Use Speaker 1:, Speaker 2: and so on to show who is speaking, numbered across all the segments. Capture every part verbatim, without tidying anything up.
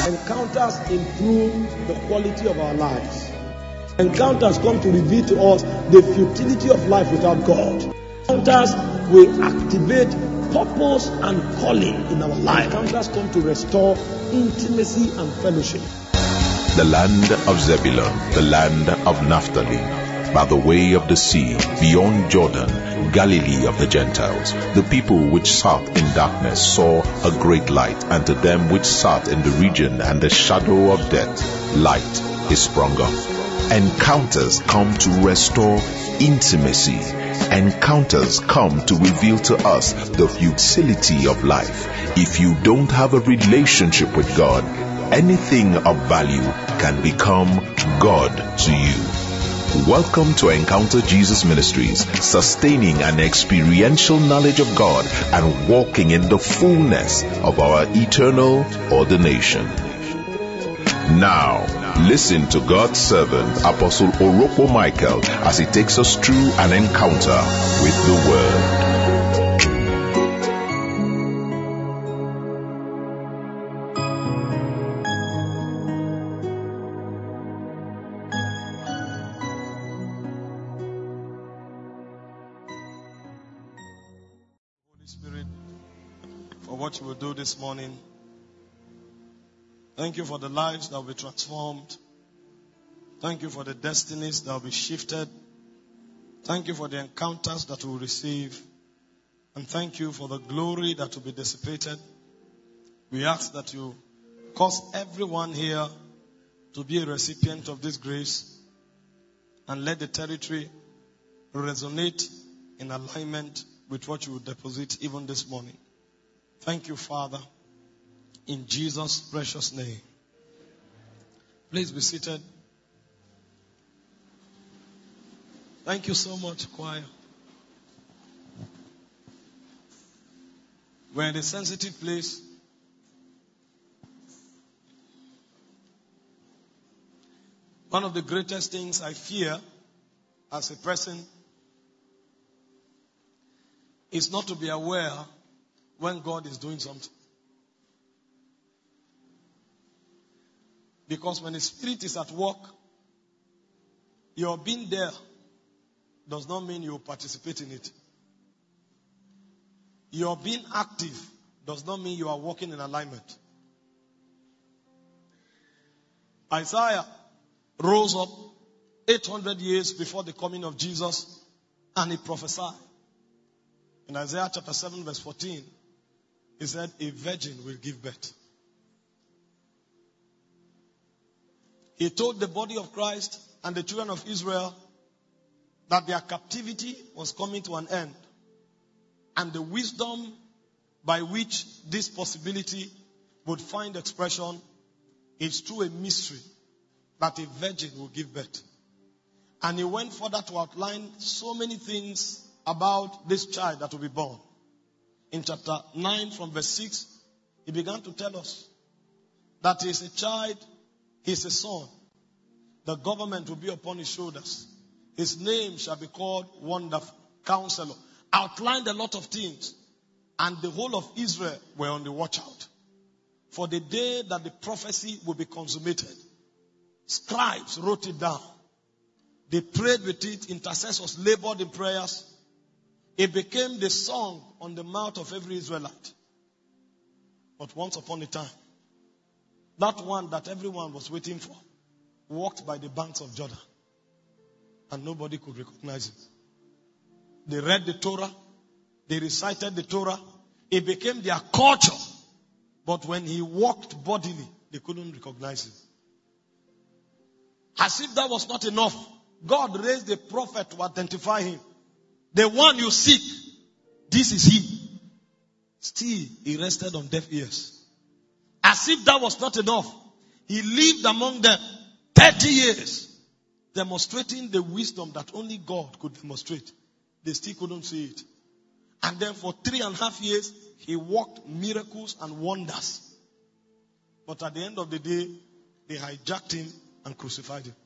Speaker 1: Encounters improve the quality of our lives. Encounters come to reveal to us the futility of life without God. Encounters will activate purpose and calling in our life. Encounters come to restore intimacy and fellowship.
Speaker 2: The land of Zebulun, the land of Naphtali, by the way of the sea, beyond Jordan, Galilee of the Gentiles. The people which sat in darkness saw a great light, and to them which sat in the region and the shadow of death, light is sprung up. Encounters come to restore intimacy. Encounters come to reveal to us the futility of life. If you don't have a relationship with God, anything of value can become God to you. Welcome to Encounter Jesus Ministries, sustaining an experiential knowledge of God and walking in the fullness of our eternal ordination. Now, listen to God's servant, Apostle Orokpo Michael, as he takes us through an encounter with the Word.
Speaker 1: What you will do this morning. Thank you for the lives that will be transformed. Thank you for the destinies that will be shifted. Thank you for the encounters that we will receive. And thank you for the glory that will be dissipated. We ask that you cause everyone here to be a recipient of this grace and let the territory resonate in alignment with what you will deposit even this morning. Thank you, Father, in Jesus' precious name. Please be seated. Thank you so much, choir. We're in a sensitive place. One of the greatest things I fear as a person is not to be aware when God is doing something. Because when the Spirit is at work, your being there does not mean you participate in it. Your being active does not mean you are walking in alignment. Isaiah rose up eight hundred years before the coming of Jesus and he prophesied. In Isaiah chapter seven verse fourteen, he said, a virgin will give birth. He told the body of Christ and the children of Israel that their captivity was coming to an end. And the wisdom by which this possibility would find expression is through a mystery that a virgin will give birth. And he went further to outline so many things about this child that will be born. In chapter nine from verse six, he began to tell us that he is a child, he is a son. The government will be upon his shoulders. His name shall be called Wonderful Counselor. Outlined a lot of things. And the whole of Israel were on the watch out for the day that the prophecy will be consummated. Scribes wrote it down. They prayed with it. Intercessors labored in prayers. It became the song on the mouth of every Israelite. But once upon a time, that one that everyone was waiting for walked by the banks of Jordan. And nobody could recognize it. They read the Torah. They recited the Torah. It became their culture. But when he walked bodily, they couldn't recognize him. As if that was not enough, God raised a prophet to identify him. The one you seek, this is he. Still, he rested on deaf ears. As if that was not enough, he lived among them thirty years, demonstrating the wisdom that only God could demonstrate. They still couldn't see it. And then for three and a half years, he worked miracles and wonders. But at the end of the day, they hijacked him and crucified him.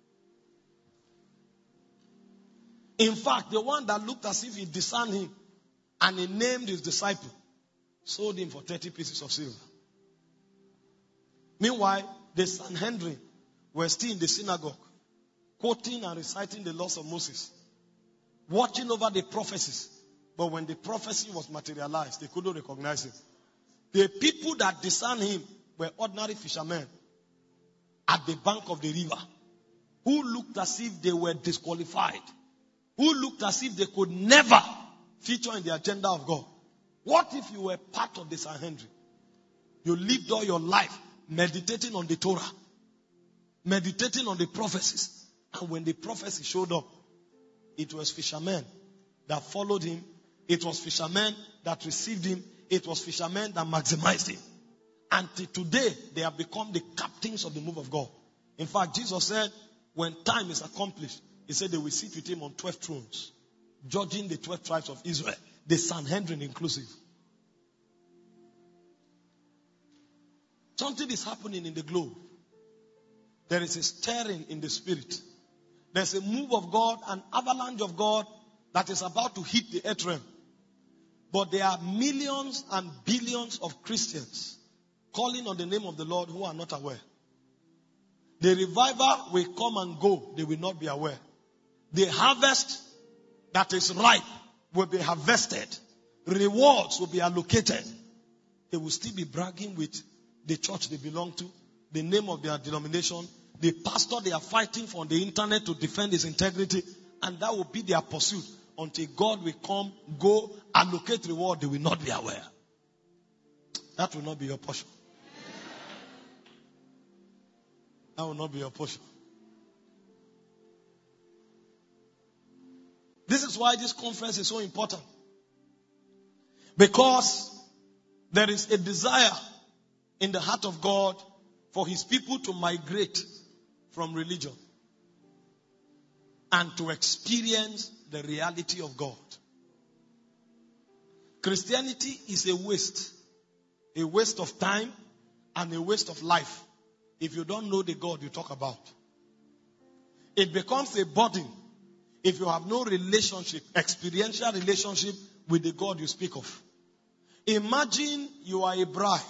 Speaker 1: In fact, the one that looked as if he discerned him and he named his disciple, sold him for thirty pieces of silver. Meanwhile, the Sanhedrin were still in the synagogue, quoting and reciting the laws of Moses, watching over the prophecies. But when the prophecy was materialized, they couldn't recognize him. The people that discerned him were ordinary fishermen at the bank of the river, who looked as if they were disqualified, who looked as if they could never feature in the agenda of God. What if you were part of the Sanhedrin? You lived all your life meditating on the Torah, meditating on the prophecies. And when the prophecy showed up, it was fishermen that followed him. It was fishermen that received him. It was fishermen that maximized him. Until today, they have become the captains of the move of God. In fact, Jesus said, when time is accomplished, he said they will sit with him on twelve thrones, judging the twelve tribes of Israel, the Sanhedrin inclusive. Something is happening in the globe. There is a stirring in the spirit. There's a move of God, an avalanche of God that is about to hit the earth realm. But there are millions and billions of Christians calling on the name of the Lord who are not aware. The revival will come and go. They will not be aware. The harvest that is ripe will be harvested. Rewards will be allocated. They will still be bragging with the church they belong to, the name of their denomination, the pastor they are fighting for on the internet to defend his integrity, and that will be their pursuit until God will come, go, allocate reward. They will not be aware. That will not be your portion. That will not be your portion. This is why this conference is so important. Because there is a desire in the heart of God for his people to migrate from religion and to experience the reality of God. Christianity is a waste. A waste of time and a waste of life if you don't know the God you talk about. It becomes a burden if you have no relationship, experiential relationship with the God you speak of. Imagine you are a bride.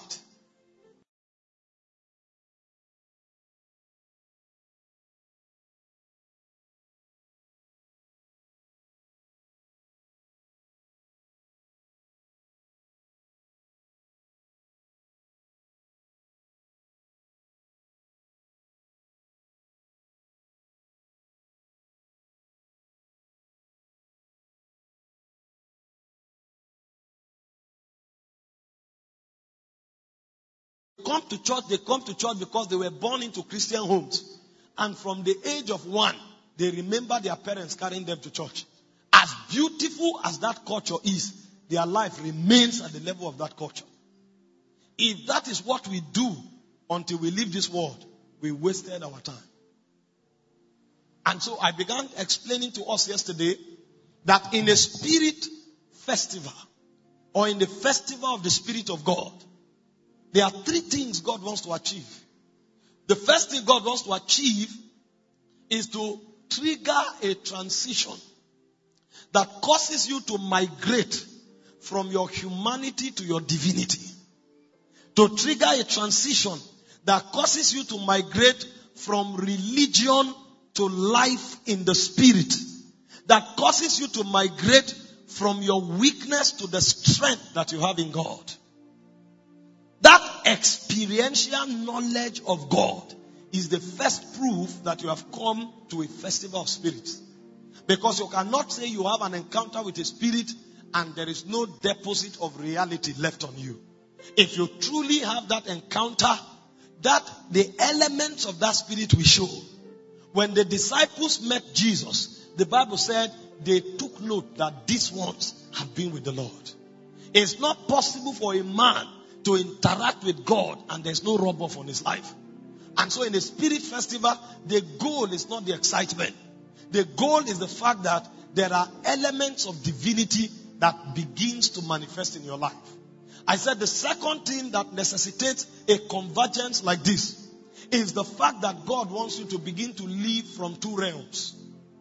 Speaker 1: Come to church, they come to church because they were born into Christian homes. And from the age of one, they remember their parents carrying them to church. As beautiful as that culture is, their life remains at the level of that culture. If that is what we do until we leave this world, we wasted our time. And so I began explaining to us yesterday that in a spirit festival, or in the festival of the Spirit of God, there are three things God wants to achieve. The first thing God wants to achieve is to trigger a transition that causes you to migrate from your humanity to your divinity. To trigger a transition that causes you to migrate from religion to life in the Spirit. That causes you to migrate from your weakness to the strength that you have in God. That experiential knowledge of God is the first proof that you have come to a festival of spirits. Because you cannot say you have an encounter with a spirit and there is no deposit of reality left on you. If you truly have that encounter, that the elements of that spirit will show. When the disciples met Jesus, the Bible said they took note that these ones have been with the Lord. It's not possible for a man to interact with God and there's no rub-off on his life. And so in the Spirit Festival, the goal is not the excitement. The goal is the fact that there are elements of divinity that begins to manifest in your life. I said the second thing that necessitates a convergence like this is the fact that God wants you to begin to live from two realms.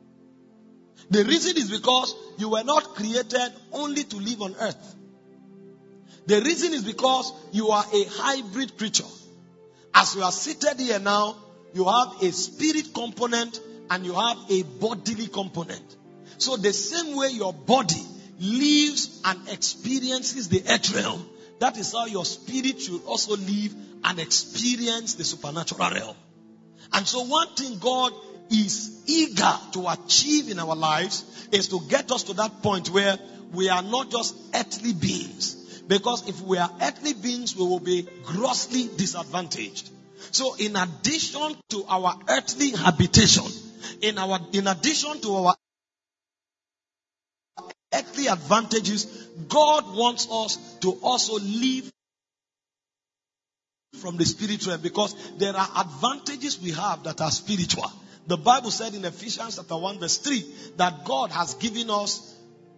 Speaker 1: The reason is because you were not created only to live on earth. The reason is because you are a hybrid creature. As you are seated here now, you have a spirit component and you have a bodily component. So the same way your body lives and experiences the earth realm, that is how your spirit should also live and experience the supernatural realm. And so one thing God is eager to achieve in our lives is to get us to that point where we are not just earthly beings. Because if we are earthly beings, we will be grossly disadvantaged. So in addition to our earthly habitation, in our in addition to our earthly advantages, God wants us to also live from the spiritual realm, because there are advantages we have that are spiritual. The Bible said in Ephesians chapter one verse three that God has given us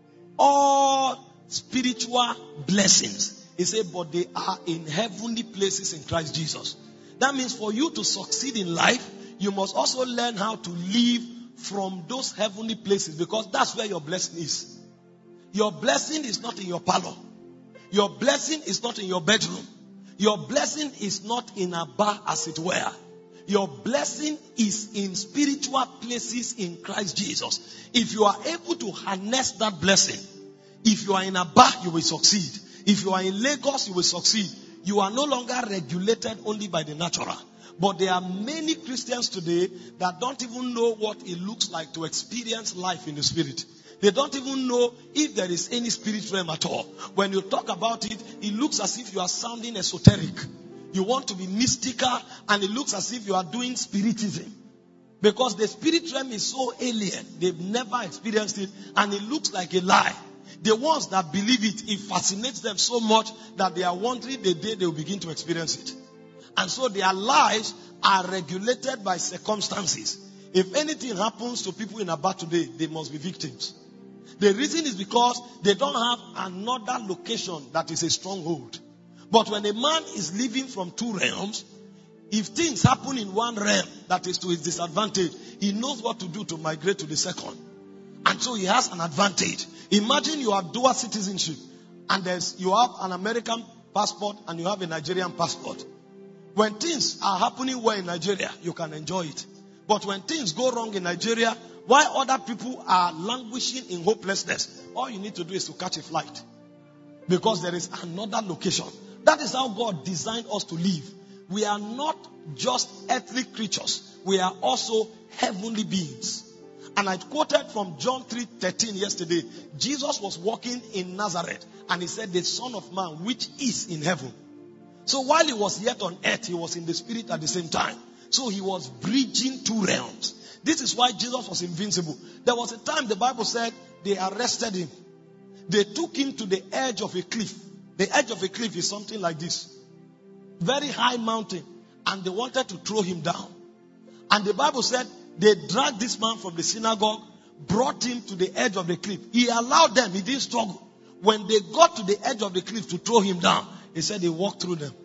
Speaker 1: all spiritual blessings. He said, but they are in heavenly places in Christ Jesus. That means for you to succeed in life, you must also learn how to live from those heavenly places, because that's where your blessing is. Your blessing is not in your parlor. Your blessing is not in your bedroom. Your blessing is not in a bar, as it were. Your blessing is in spiritual places in Christ Jesus. If you are able to harness that blessing, if you are in a bar, you will succeed. If you are in Lagos, you will succeed. You are no longer regulated only by the natural. But there are many Christians today that don't even know what it looks like to experience life in the spirit. They don't even know if there is any spirit realm at all. When you talk about it, it looks as if you are sounding esoteric. You want to be mystical, and it looks as if you are doing spiritism. Because the spirit realm is so alien. They've never experienced it, and it looks like a lie. The ones that believe it, it fascinates them so much that they are wondering the day they will begin to experience it. And so their lives are regulated by circumstances. If anything happens to people in Aba today, they must be victims. The reason is because they don't have another location that is a stronghold. But when a man is living from two realms, if things happen in one realm that is to his disadvantage, he knows what to do to migrate to the second. And so he has an advantage. Imagine you have dual citizenship, and there's you have an American passport and you have a Nigerian passport. When things are happening well in Nigeria, you can enjoy it. But when things go wrong in Nigeria, while other people are languishing in hopelessness, all you need to do is to catch a flight. Because there is another location. That is how God designed us to live. We are not just earthly creatures. We are also heavenly beings. And I quoted from John three thirteen yesterday. Jesus was walking in Nazareth, and he said, the Son of Man which is in heaven. So while he was yet on earth, he was in the spirit at the same time. So he was bridging two realms. This is why Jesus was invincible. There was a time the Bible said they arrested him. They took him to the edge of a cliff. The edge of a cliff is something like this. Very high mountain. And they wanted to throw him down. And the Bible said they dragged this man from the synagogue, brought him to the edge of the cliff. He allowed them. He didn't struggle. When they got to the edge of the cliff to throw him down, he said he walked through them.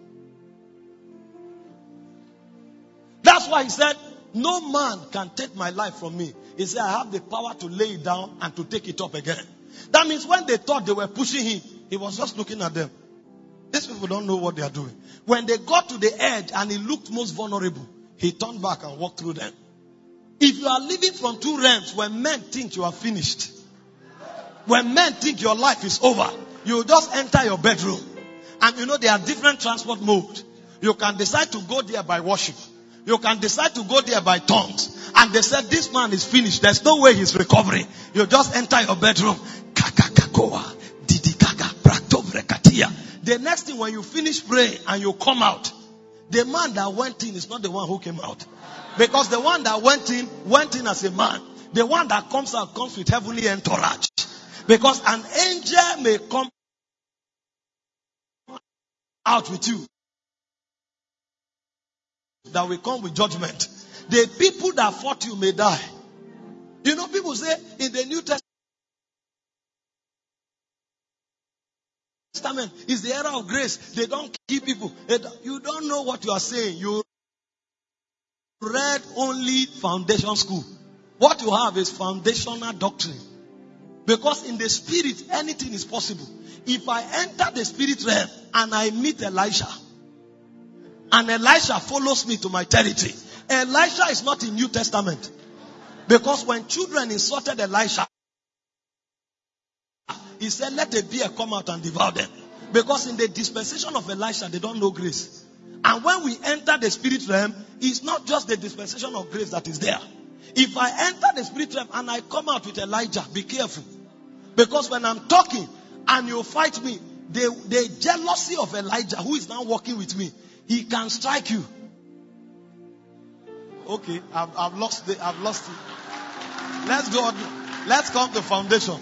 Speaker 1: That's why he said, no man can take my life from me. He said, I have the power to lay it down and to take it up again. That means when they thought they were pushing him, he was just looking at them. These people don't know what they are doing. When they got to the edge and he looked most vulnerable, he turned back and walked through them. If you are living from two realms, when men think you are finished, when men think your life is over, you just enter your bedroom. And you know there are different transport modes. You can decide to go there by worship. You can decide to go there by tongues. And they said, this man is finished. There's no way he's recovering. You just enter your bedroom. The next thing, when you finish praying and you come out, the man that went in is not the one who came out. Because the one that went in, went in as a man. The one that comes out comes with heavenly entourage. Because an angel may come out with you that will come with judgment. The people that fought you may die. You know, people say in the New Testament is the era of grace. They don't kill people. You don't know what you are saying. You read only foundation school. What you have is foundational doctrine. Because in the spirit, anything is possible. If I enter the spirit realm and I meet Elisha, and Elisha follows me to my territory. Elisha is not in New Testament. Because when children insulted Elisha, he said, let a bear come out and devour them. Because in the dispensation of Elisha, they don't know grace. And when we enter the spirit realm, it's not just the dispensation of grace that is there. If I enter the spirit realm and I come out with Elijah, be careful. Because when I'm talking and you fight me, the, the jealousy of Elijah, who is now working with me, he can strike you. Okay, I've, I've lost the, I've lost it. Let's go on. Let's come to foundation.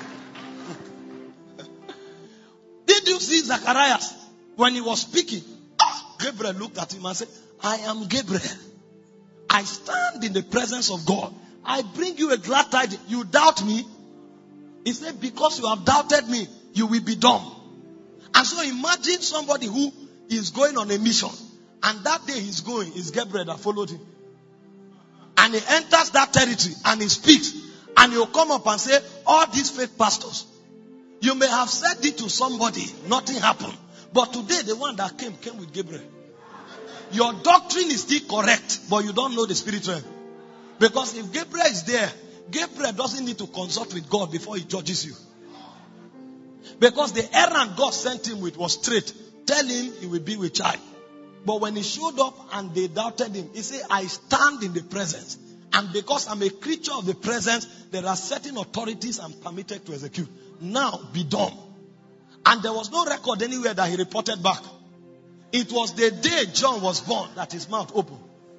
Speaker 1: Did you see Zacharias when he was speaking? Ah, Gabriel looked at him and said, I am Gabriel. I stand in the presence of God. I bring you a glad tidings. You doubt me? He said, because you have doubted me, you will be dumb. And so imagine somebody who is going on a mission. And that day he's going, is Gabriel that followed him. And he enters that territory and he speaks. And he'll come up and say, all these fake pastors, you may have said it to somebody, nothing happened. But today the one that came, came with Gabriel. Your doctrine is still correct, but you don't know the spirit realm. Because if Gabriel is there, Gabriel doesn't need to consult with God before he judges you. Because the errand God sent him with was straight. Tell him he will be with child. But when he showed up and they doubted him, he said, I stand in the presence. And because I'm a creature of the presence, there are certain authorities I'm permitted to execute. Now be dumb. And there was no record anywhere that he reported back. It was the day John was born that his mouth opened.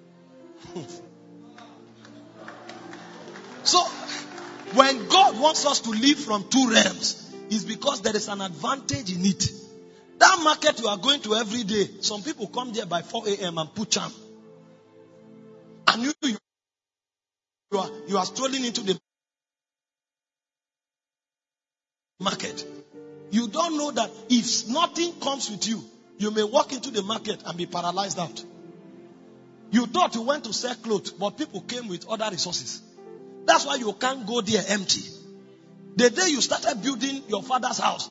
Speaker 1: So, when God wants us to live from two realms, it's because there is an advantage in it. That market you are going to every day, some people come there by four a.m. and put charm. And you, you, are, you are strolling into the market. You don't know that if nothing comes with you, you may walk into the market and be paralyzed out. You thought you went to sell clothes, but people came with other resources. That's why you can't go there empty. The day you started building your father's house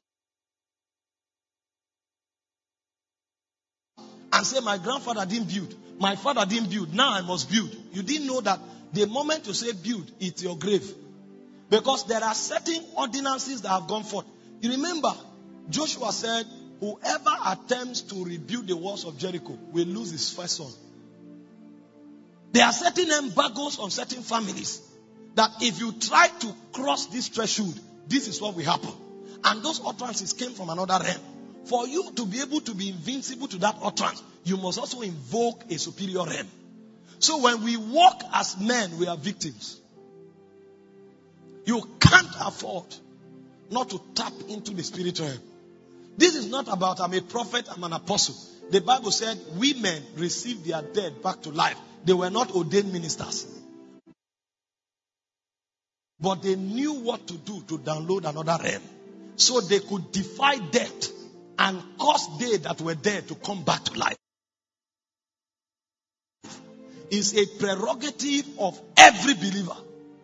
Speaker 1: and say, my grandfather didn't build, my father didn't build, now I must build. You didn't know that the moment you say build, it's your grave. Because there are certain ordinances that have gone forth. You remember, Joshua said, whoever attempts to rebuild the walls of Jericho will lose his first son. There are certain embargoes on certain families that if you try to cross this threshold, this is what will happen. And those utterances came from another realm. For you to be able to be invincible to that utterance, you must also invoke a superior realm. So when we walk as men, we are victims. You can't afford not to tap into the spiritual realm. This is not about I'm a prophet, I'm an apostle. The Bible said women received their dead back to life. They were not ordained ministers. But they knew what to do to download another realm. So they could defy death and cause they that were dead to come back to life. It's a prerogative of every believer.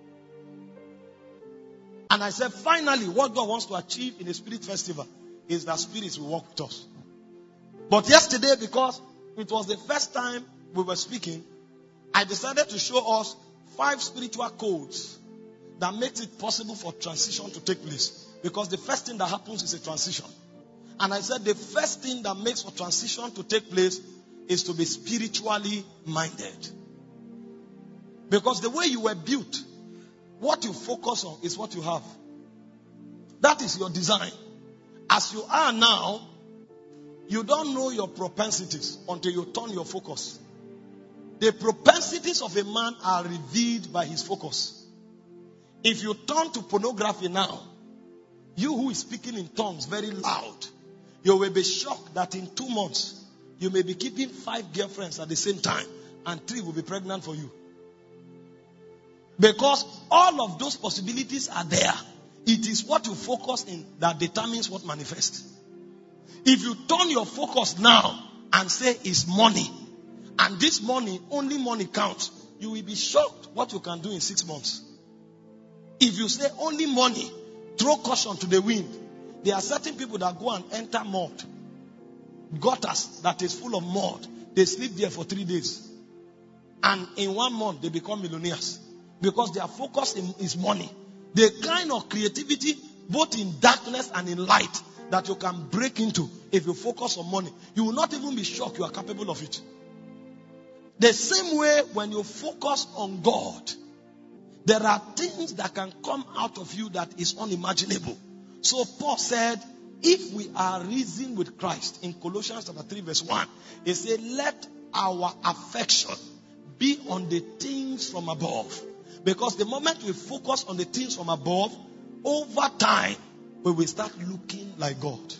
Speaker 1: And I said, finally, what God wants to achieve in a spirit festival is that spirits will walk with us. But yesterday, because it was the first time we were speaking, I decided to show us five spiritual codes that makes it possible for transition to take place. Because the first thing that happens is a transition. And I said the first thing that makes for transition to take place is to be spiritually minded. Because the way you were built, what you focus on is what you have. That is your design. As you are now, you don't know your propensities until you turn your focus. The propensities of a man are revealed by his focus. If you turn to pornography now, you who is speaking in tongues very loud, you will be shocked that in two months, you may be keeping five girlfriends at the same time and three will be pregnant for you. Because all of those possibilities are there. It is what you focus in that determines what manifests. If you turn your focus now and say it's money, and this money, only money counts, you will be shocked what you can do in six months. If you say only money, throw caution to the wind. There are certain people that go and enter mud, gutters that is full of mud. they sleep there for three days. And in one month, they become millionaires. Because their focus is money. The kind of creativity, both in darkness and in light, that you can break into if you focus on money. You will not even be shocked you are capable of it. The same way when you focus on God, there are things that can come out of you that is unimaginable. So Paul said, if we are risen with Christ, in Colossians chapter three verse one, he said, let our affection be on the things from above. Because the moment we focus on the things from above, over time, we will start looking like God.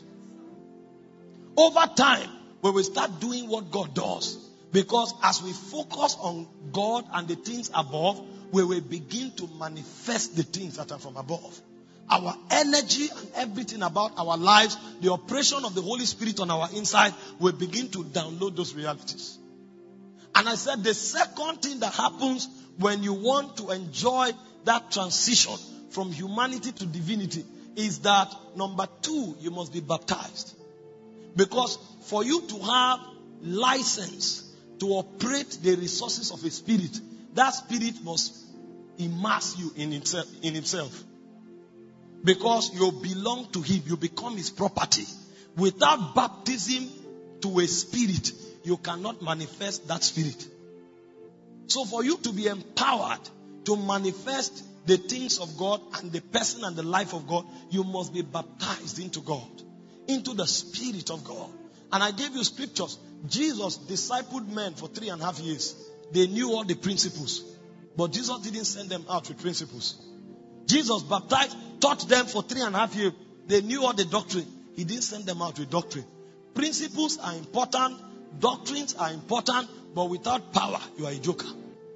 Speaker 1: Over time, we will start doing what God does. Because as we focus on God and the things above, we will begin to manifest the things that are from above. Our energy and everything about our lives, the operation of the Holy Spirit on our inside, will begin to download those realities. And I said the second thing that happens when you want to enjoy that transition from humanity to divinity is that, number two, you must be baptized. Because for you to have license to operate the resources of a spirit, that spirit must immerse you in himself, in himself. Because you belong to him, you become his property. Without baptism to a spirit, you cannot manifest that spirit. So for you to be empowered to manifest the things of God and the person and the life of God, you must be baptized into God, into the Spirit of God. And I gave you scriptures. Jesus discipled men for three and a half years. They knew all the principles. But Jesus didn't send them out with principles. Jesus baptized, taught them for three and a half years. They knew all the doctrine. He didn't send them out with doctrine. Principles are important. Doctrines are important. But without power, you are a joker.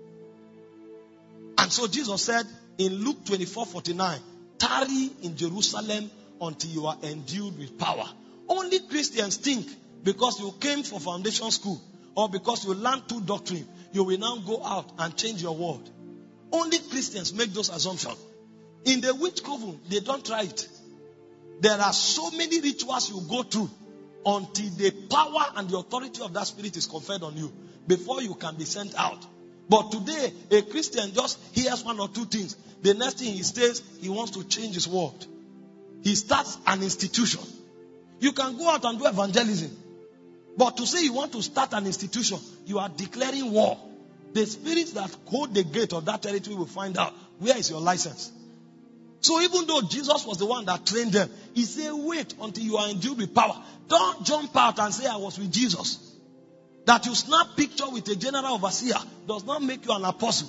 Speaker 1: And so Jesus said in Luke twenty-four forty-nine, tarry in Jerusalem until you are endued with power. Only Christians think because you came for foundation school or because you learned two doctrine, you will now go out and change your world. Only Christians make those assumptions. In the witch coven, they don't try it. There are so many rituals you go through until the power and the authority of that spirit is conferred on you before you can be sent out. But today, a Christian just hears one or two things. The next thing he says, he wants to change his world. He starts an institution. You can go out and do evangelism. But to say you want to start an institution, you are declaring war. The spirits that hold the gate of that territory will find out, where is your license? So even though Jesus was the one that trained them, he said, wait until you are endued with power. Don't jump out and say, I was with Jesus. That you snap picture with a general overseer does not make you an apostle.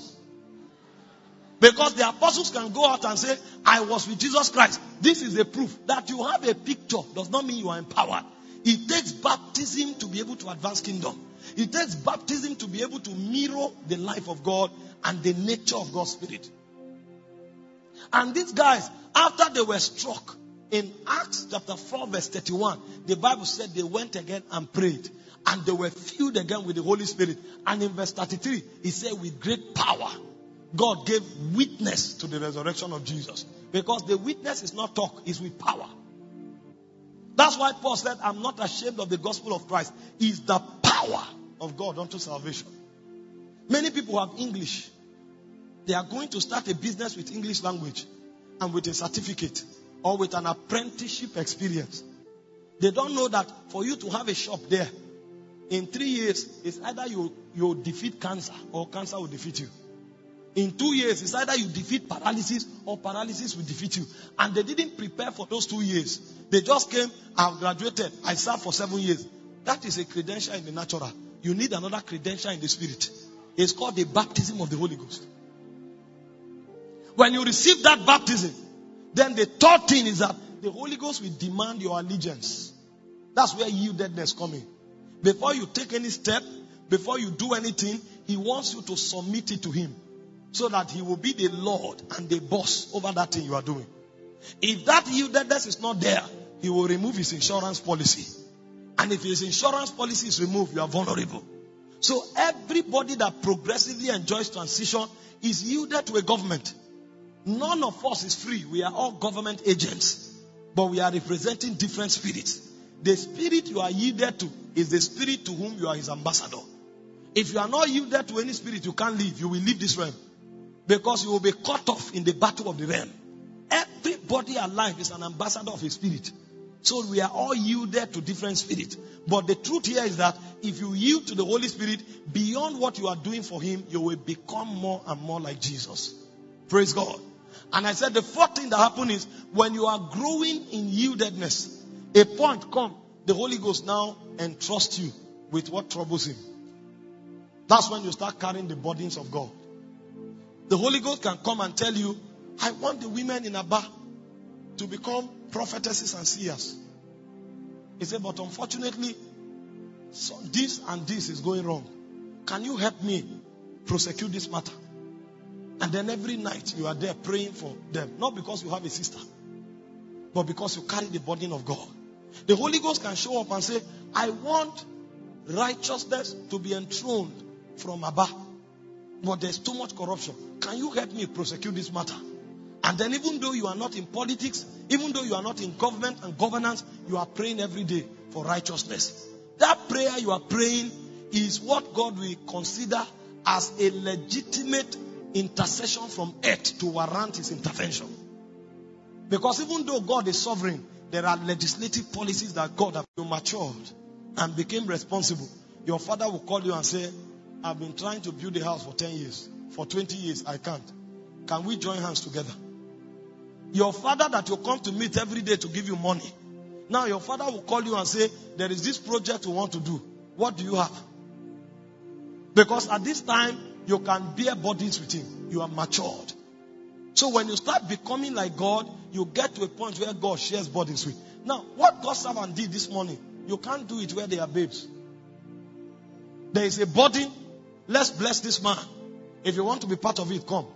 Speaker 1: Because the apostles can go out and say, I was with Jesus Christ. This is the proof. That you have a picture does not mean you are empowered. It takes baptism to be able to advance kingdom. It takes baptism to be able to mirror the life of God and the nature of God's Spirit. And these guys, after they were struck, in Acts chapter four verse thirty-one, the Bible said they went again and prayed. And they were filled again with the Holy Spirit. And in verse thirty-three, he said, with great power, God gave witness to the resurrection of Jesus. Because the witness is not talk, it's with power. That's why Paul said, I'm not ashamed of the gospel of Christ. It's the power of God unto salvation. Many people have English. They are going to start a business with English language and with a certificate or with an apprenticeship experience. They don't know that for you to have a shop there, in three years, it's either you, you defeat cancer or cancer will defeat you. In two years, it's either you defeat paralysis or paralysis will defeat you. And they didn't prepare for those two years. They just came, I've graduated, I served for seven years. That is a credential in the natural. You need another credential in the spirit. It's called the baptism of the Holy Ghost. When you receive that baptism, then the third thing is that the Holy Ghost will demand your allegiance. That's where yieldedness comes in. Before you take any step, before you do anything, he wants you to submit it to him. So that he will be the Lord and the boss over that thing you are doing. If that yieldedness is not there, he will remove his insurance policy. And if his insurance policy is removed, you are vulnerable. So everybody that progressively enjoys transition is yielded to a government. None of us is free. We are all government agents. But we are representing different spirits. The spirit you are yielded to is the spirit to whom you are his ambassador. If you are not yielded to any spirit, you can't live. You will leave this realm. Because you will be cut off in the battle of the realm. Everybody alive is an ambassador of a spirit. So we are all yielded to different spirits. But the truth here is that if you yield to the Holy Spirit, beyond what you are doing for him, you will become more and more like Jesus. Praise God. And I said the fourth thing that happened is when you are growing in yieldedness, a point comes, the Holy Ghost now entrusts you with what troubles him. That's when you start carrying the burdens of God. The Holy Ghost can come and tell you, I want the women in Aba to become prophetesses and seers. He said, but unfortunately, so this and this is going wrong. Can you help me prosecute this matter? And then every night you are there praying for them. Not because you have a sister, but because you carry the burden of God. The Holy Ghost can show up and say, I want righteousness to be enthroned from Abba. But there's too much corruption. Can you help me prosecute this matter? And then even though you are not in politics, even though you are not in government and governance, you are praying every day for righteousness. That prayer you are praying is what God will consider as a legitimate intercession from earth to warrant his intervention. Because even though God is sovereign, there are legislative policies that God has matured and became responsible. Your father will call you and say, I've been trying to build a house for ten years. For twenty years, I can't. Can we join hands together? Your father that you come to meet every day to give you money. Now your father will call you and say, there is this project we want to do. What do you have? Because at this time, you can bear burdens with him. You are matured. So when you start becoming like God, you get to a point where God shares burdens with. Now, what God's servant did this morning, you can't do it where they are babes. There is a burden. Let's bless this man. If you want to be part of it, come.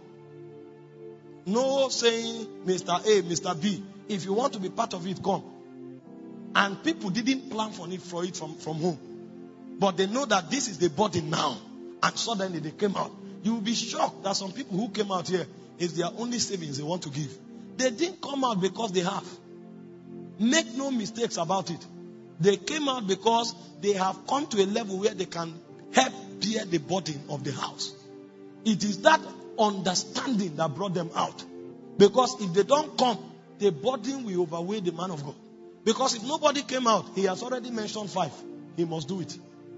Speaker 1: No saying Mister A, Mister B. If you want to be part of it, come. And people didn't plan for it, for it from, from home. But they know that this is the burden now. And suddenly they came out. You will be shocked that some people who came out here, it's their only savings they want to give. They didn't come out because they have. Make no mistakes about it. They came out because they have come to a level where they can help bear the burden of the house. It is that understanding that brought them out. Because if they don't come, the burden will overweigh the man of God. Because if nobody came out, he has already mentioned five. He must do it.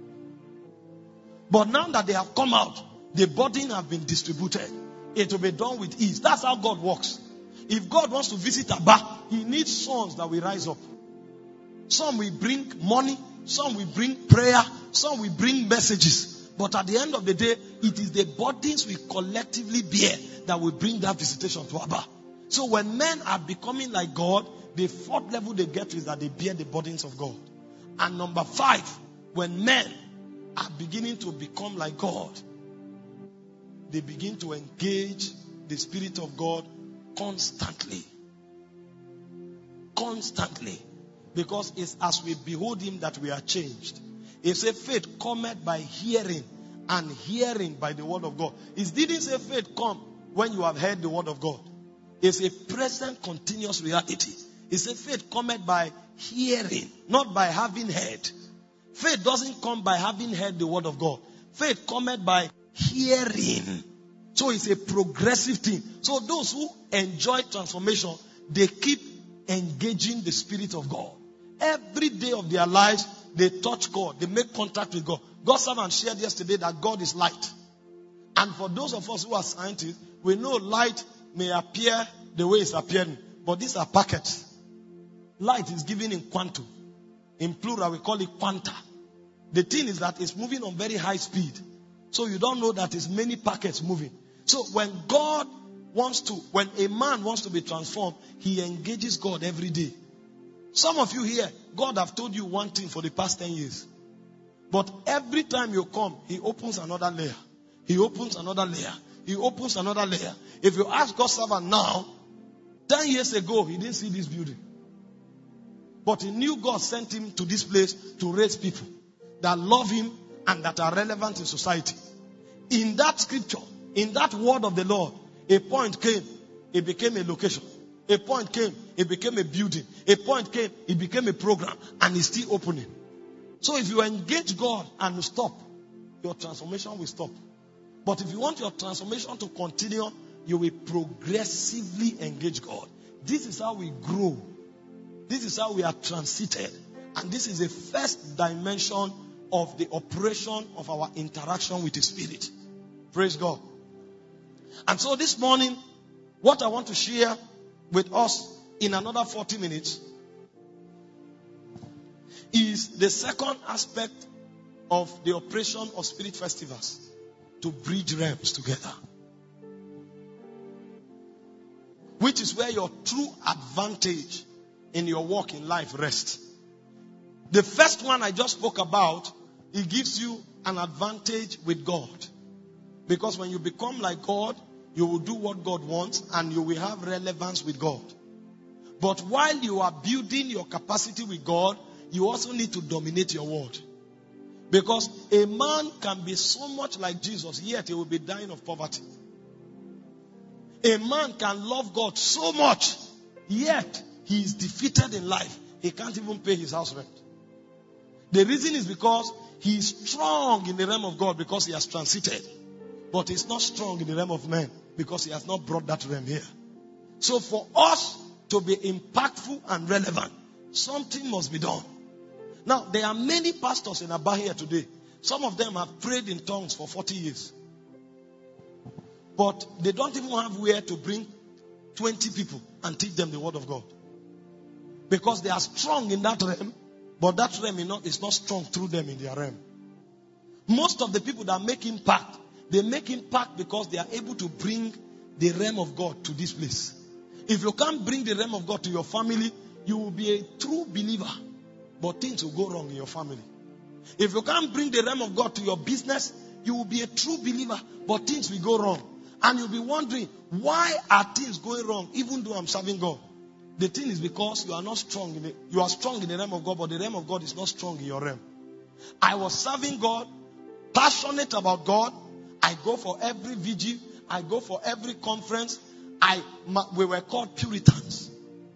Speaker 1: But now that they have come out, the burden have been distributed. It will be done with ease. That's how God works. If God wants to visit Abba, he needs sons that will rise up. Some will bring money, some will bring prayer, some will bring messages. But at the end of the day, it is the burdens we collectively bear that will bring that visitation to Abba. So when men are becoming like God, the fourth level they get to is that they bear the burdens of God. And number five, when men are beginning to become like God, they begin to engage the Spirit of God constantly. Constantly. Because it's as we behold him that we are changed. It says faith cometh by hearing, and hearing by the word of God. It didn't say faith come when you have heard the word of God. It's a present continuous reality. It says faith cometh by hearing, not by having heard. Faith doesn't come by having heard the word of God. Faith cometh by hearing. So it's a progressive thing. So those who enjoy transformation, they keep engaging the Spirit of God. Every day of their lives, they touch God. They make contact with God. God's servant shared yesterday that God is light. And for those of us who are scientists, we know light may appear the way it's appearing. But these are packets. Light is given in quantum. In plural, we call it quanta. The thing is that it's moving on very high speed. So you don't know that it's many packets moving. So when God wants to, when a man wants to be transformed, he engages God every day. Some of you here, God have told you one thing for the past ten years. But every time you come, he opens another layer. He opens another layer. He opens another layer. If you ask God's servant now, ten years ago, he didn't see this building. But he knew God sent him to this place to raise people that love him and that are relevant in society. In that scripture, in that word of the Lord, a point came. It became a location. A point came, it became a building. A point came, it became a program, and it's still opening. So if you engage God and stop, your transformation will stop. But if you want your transformation to continue, you will progressively engage God. This is how we grow. This is how we are transited. And this is the first dimension of the operation of our interaction with the Spirit. Praise God. And so this morning, what I want to share with us in another forty minutes is the second aspect of the operation of Spirit Festivals, to bridge realms together. Which is where your true advantage in your walk in life rests. The first one I just spoke about, it gives you an advantage with God. Because when you become like God, you will do what God wants and you will have relevance with God. But while you are building your capacity with God, you also need to dominate your world. Because a man can be so much like Jesus, yet he will be dying of poverty. A man can love God so much, yet he is defeated in life. He can't even pay his house rent. The reason is because he is strong in the realm of God because he has transited. But he's not strong in the realm of men because he has not brought that realm here. So for us to be impactful and relevant, something must be done. Now, there are many pastors in Aba here today. Some of them have prayed in tongues for forty years. But they don't even have where to bring twenty people and teach them the word of God. Because they are strong in that realm, but that realm is not, is not strong through them in their realm. Most of the people that make impact, they make impact because they are able to bring the realm of God to this place. If you can't bring the realm of God to your family, you will be a true believer, but things will go wrong in your family. If you can't bring the realm of God to your business, you will be a true believer, but things will go wrong. And you'll be wondering, why are things going wrong even though I'm serving God? The thing is because you are not strong in it. You are strong in the realm of God, but the realm of God is not strong in your realm. I was serving God, passionate about God. I go for every vigil. I go for every conference. I, we were called Puritans.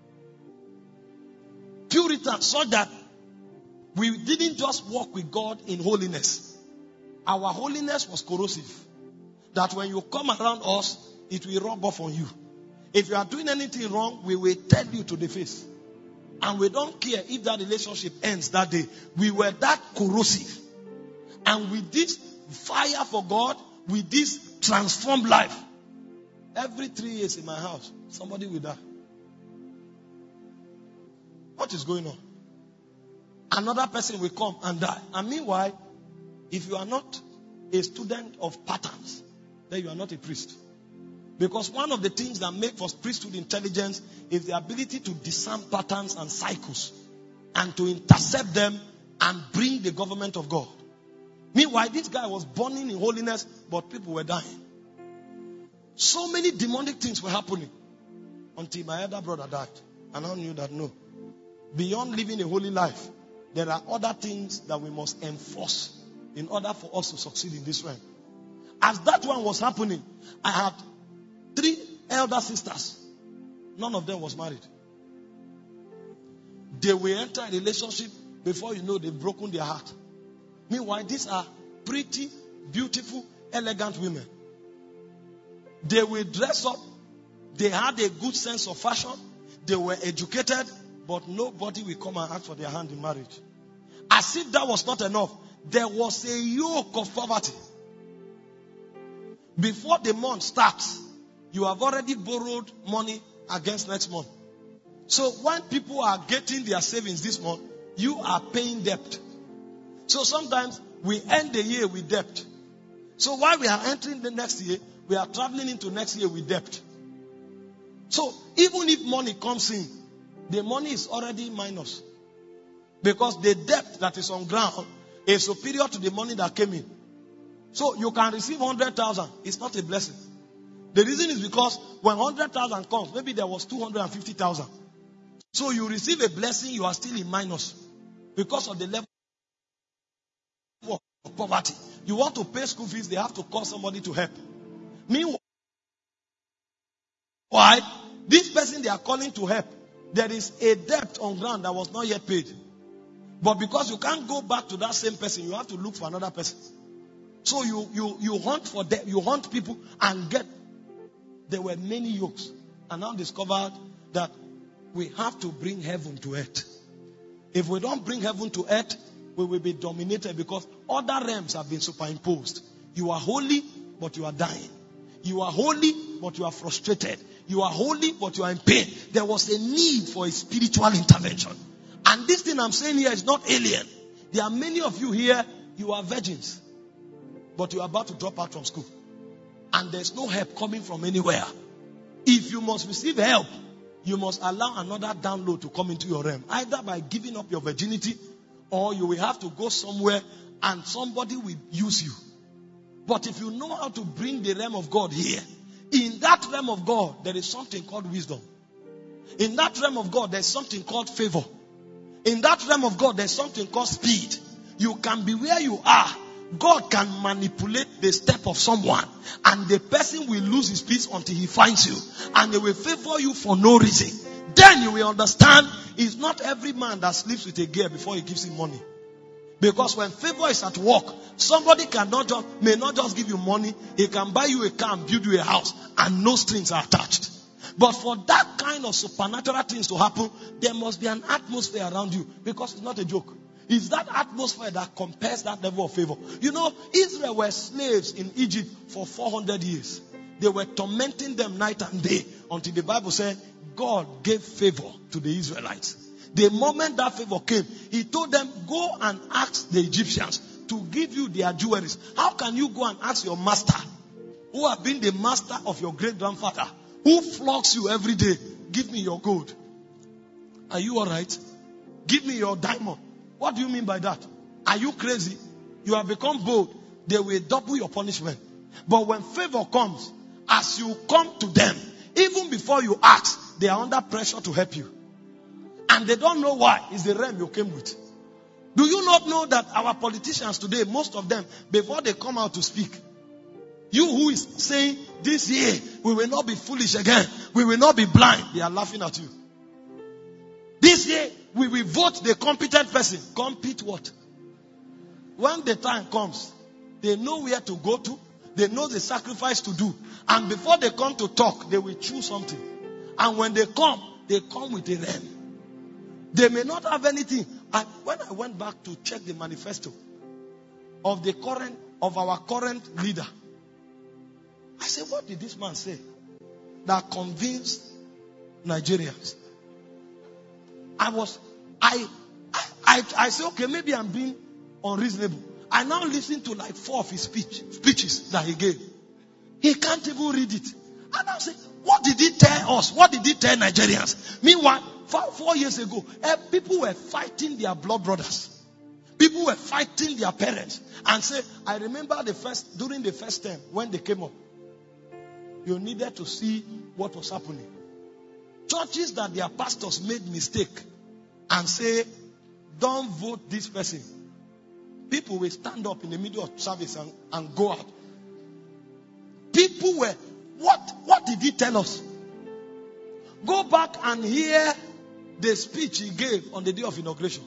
Speaker 1: Puritans, so that we didn't just walk with God in holiness. Our holiness was corrosive. That when you come around us, it will rub off on you. If you are doing anything wrong, we will tell you to the face. And we don't care if that relationship ends that day. We were that corrosive. And with this fire for God, with this transformed life, every three years in my house, somebody will die. What is going on? Another person will come and die. And meanwhile, if you are not a student of patterns, then you are not a priest. Because one of the things that make for priesthood intelligence is the ability to discern patterns and cycles and to intercept them and bring the government of God. Meanwhile, this guy was burning in holiness, but people were dying. So many demonic things were happening until my elder brother died. And I knew that no. Beyond living a holy life, there are other things that we must enforce in order for us to succeed in this realm. As that one was happening, I had three elder sisters. None of them was married. They will enter a relationship, before you know they've broken their heart. Meanwhile, these are pretty, beautiful, elegant women. They will dress up. They had a good sense of fashion. They were educated, but nobody will come and ask for their hand in marriage. As if that was not enough, there was a yoke of poverty. Before the month starts, you have already borrowed money against next month. So when people are getting their savings this month, you are paying debt. So sometimes we end the year with debt. So while we are entering the next year, we are traveling into next year with debt. So even if money comes in, the money is already minus. Because the debt that is on ground is superior to the money that came in. So you can receive one hundred thousand. It's not a blessing. The reason is because when one hundred thousand comes, maybe there was two hundred fifty thousand. So you receive a blessing, you are still in minus. Because of the level of poverty. You want to pay school fees, they have to call somebody to help. Meanwhile, This person they are calling to help, there is a debt on ground that was not yet paid. But because you can't go back to that same person, you have to look for another person. So you you you hunt for them, you hunt people and get. There were many yokes, and now discovered that we have to bring heaven to earth. If we don't bring heaven to earth, we will be dominated because other realms have been superimposed. You are holy, but you are dying. You are holy, but you are frustrated. You are holy, but you are in pain. There was a need for a spiritual intervention. And this thing I'm saying here is not alien. There are many of you here, you are virgins, but you are about to drop out from school. And there's no help coming from anywhere. If you must receive help, you must allow another download to come into your realm. Either by giving up your virginity, or you will have to go somewhere and somebody will use you. But if you know how to bring the realm of God here, in that realm of God, there is something called wisdom. In that realm of God, there's something called favor. In that realm of God, there's something called speed. You can be where you are. God can manipulate the step of someone, and the person will lose his peace until he finds you, and they will favor you for no reason. Then you will understand it's not every man that sleeps with a girl before he gives him money. Because when favor is at work, somebody cannot just, may not just give you money, he can buy you a car and build you a house, and no strings are attached. But for that kind of supernatural things to happen, there must be an atmosphere around you, because it's not a joke. It's that atmosphere that compares that level of favor. You know, Israel were slaves in Egypt for four hundred years. They were tormenting them night and day until the Bible said God gave favor to the Israelites. The moment that favor came, he told them, go and ask the Egyptians to give you their jewelries. How can you go and ask your master, who have been the master of your great grandfather, who flogs you every day, give me your gold? Are you alright? Give me your diamond. What do you mean by that? Are you crazy? You have become bold. They will double your punishment. But when favor comes, as you come to them, even before you ask, they are under pressure to help you. And they don't know why. It's the realm you came with. Do you not know that our politicians today, most of them, before they come out to speak, you who is saying, this year, we will not be foolish again. We will not be blind. They are laughing at you. This year, we will vote the competent person. Compete what? When the time comes, they know where to go to. They know the sacrifice to do. And before they come to talk, they will choose something. And when they come, they come with a realm. They may not have anything. And when I went back to check the manifesto of the current, of our current leader, I said, what did this man say that convinced Nigerians? I was, I, I, I, I said, okay, maybe I'm being unreasonable. I now listen to like four of his speech, speeches that he gave. He can't even read it. And I said, what did he tell us? What did he tell Nigerians? Meanwhile, four, four years ago, eh, people were fighting their blood brothers. People were fighting their parents. And say, I remember the first, during the first term, when they came up, you needed to see what was happening. Churches that their pastors made mistake and say, don't vote this person. People will stand up in the middle of service and, and go out. People were, what, what did he tell us? Go back and hear the speech he gave on the day of inauguration.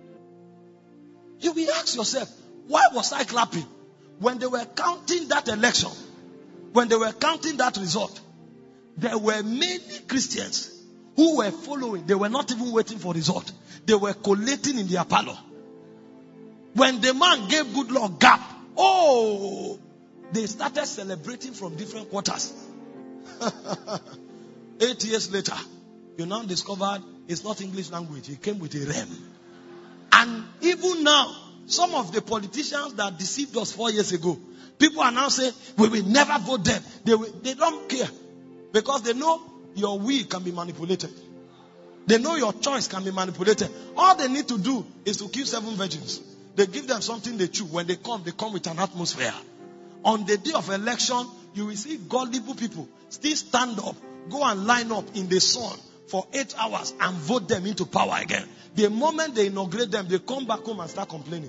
Speaker 1: You will ask yourself, why was I clapping? When they were counting that election, when they were counting that result, there were many Christians who were following. They were not even waiting for result. They were collating in their parlor. When the man gave good luck gap, oh, they started celebrating from different quarters. Eight years later, you now discovered it's not English language. He came with a realm. And even now, some of the politicians that deceived us four years ago, people are now saying, we will never vote them. They, will, they don't care. Because they know your will can be manipulated. They know your choice can be manipulated. All they need to do is to kill seven virgins. They give them something they chew. When they come, they come with an atmosphere. On the day of election, you will see gullible people still stand up, go and line up in the sun for eight hours and vote them into power again. The moment they inaugurate them, they come back home and start complaining.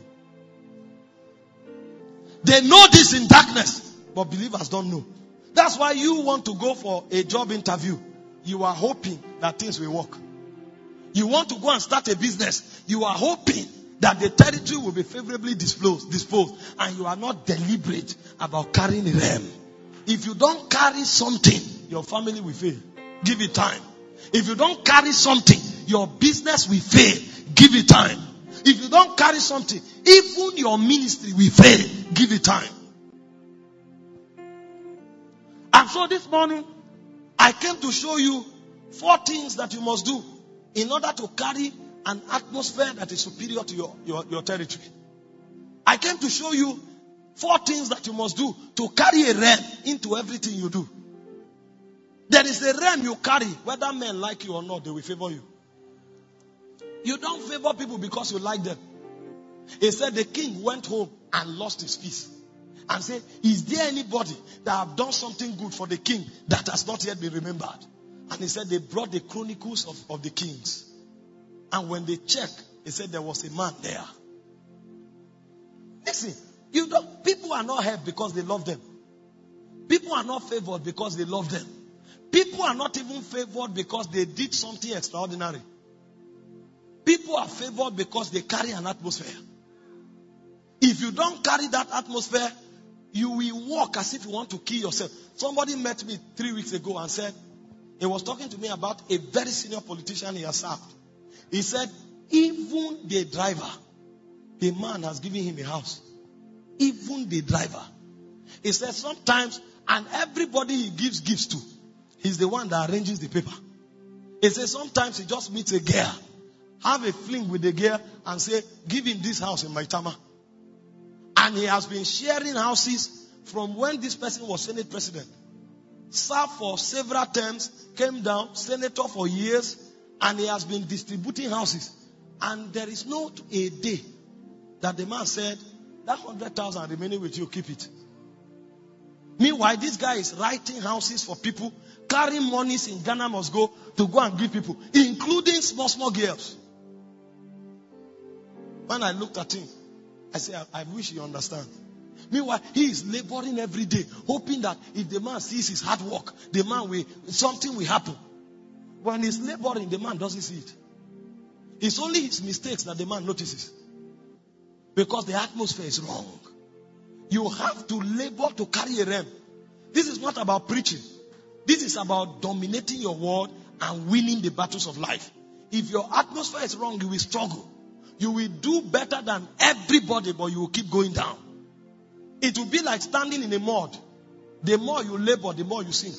Speaker 1: They know this in darkness, but believers don't know. That's why you want to go for a job interview. you are hoping that things will work. You want to go and start a business, you are hoping that the territory will be favorably disposed, disposed, and you are not deliberate about carrying a realm. If you don't carry something, your family will fail. Give it time. If you don't carry something, your business will fail. Give it time. If you don't carry something, even your ministry will fail. Give it time. And so this morning, I came to show you four things that you must do in order to carry an atmosphere that is superior to your, your, your territory. I came to show you four things that you must do to carry a realm into everything you do. There is a realm you carry, whether men like you or not, they will favor you. You don't favor people because you like them. He said the king went home and lost his peace. And said, is there anybody that have done something good for the king that has not yet been remembered? And he said they brought the chronicles of, of the kings. And when they checked, he said there was a man there. Listen, you don't, people are not helped because they love them. People are not favored because they love them. People are not even favored because they did something extraordinary. People are favored because they carry an atmosphere. If you don't carry that atmosphere, you will walk as if you want to kill yourself. Somebody met me three weeks ago and said, he was talking to me about a very senior politician he has served. He said, even the driver, the man has given him a house. Even the driver. He said sometimes, and everybody he gives gifts to, he's the one that arranges the paper. He said sometimes he just meets a girl, have a fling with the girl and say, give him this house in Maitama. And he has been sharing houses from when this person was Senate president. Served for several terms, came down, senator for years, and he has been distributing houses. And there is not a day that the man said, that hundred thousand remaining with you, keep it. Meanwhile, this guy is writing houses for people, carrying monies in Ghana must go to go and give people, including small, small girls. When I looked at him, I said, I, I wish you understand. Meanwhile, he is laboring every day, hoping that if the man sees his hard work, the man will, something will happen. When he's laboring, the man doesn't see it. It's only his mistakes that the man notices. Because the atmosphere is wrong. You have to labor to carry a realm. This is not about preaching. This is about dominating your world and winning the battles of life. If your atmosphere is wrong, you will struggle. You will do better than everybody, but you will keep going down. It will be like standing in a mud. The more you labor, the more you sink.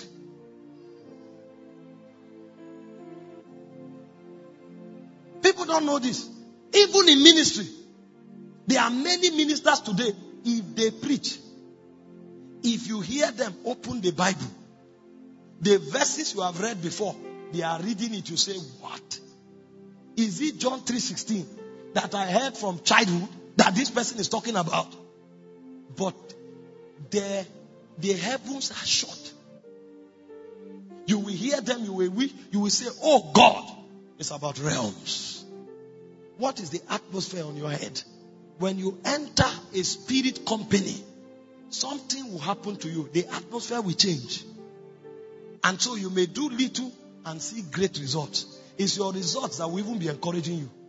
Speaker 1: People don't know this. Even in ministry, there are many ministers today, if they preach, if you hear them open the Bible, the verses you have read before, they are reading it, you say, what? Is it John three sixteen that I heard from childhood that this person is talking about? But the, the heavens are shut. You will hear them, you will, you will say, oh God, it's about realms. What is the atmosphere on your head? When you enter a spirit company, something will happen to you. The atmosphere will change. And so you may do little and see great results. It's your results that will even be encouraging you.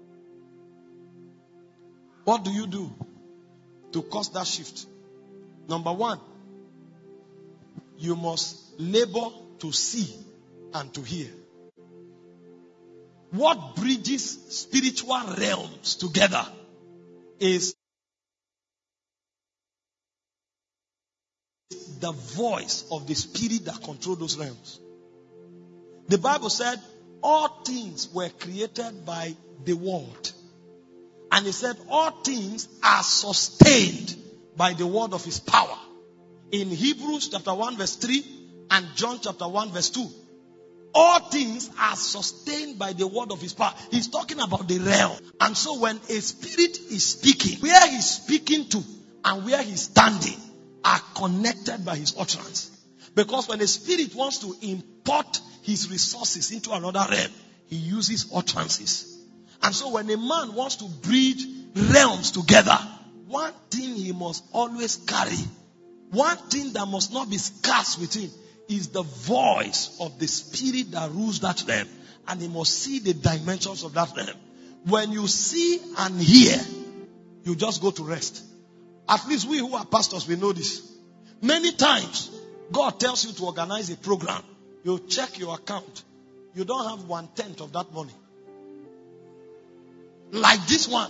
Speaker 1: What do you do to cause that shift? Number one, you must labor to see and to hear. What bridges spiritual realms together is the voice of the spirit that controls those realms. The Bible said all things were created by the word. And it said all things are sustained by the word of his power. In Hebrews chapter one verse three and John chapter one verse two. All things are sustained by the word of his power. He's talking about the realm. And so when a spirit is speaking, where he's speaking to and where he's standing are connected by his utterance. Because when a spirit wants to import his resources into another realm, he uses utterances. And so when a man wants to bridge realms together, one thing he must always carry, one thing that must not be scarce with him, is the voice of the spirit that rules that realm. And he must see the dimensions of that realm. When you see and hear, you just go to rest. At least we who are pastors, we know this. Many times, God tells you to organize a program. You check your account. You don't have one tenth of that money. Like this one.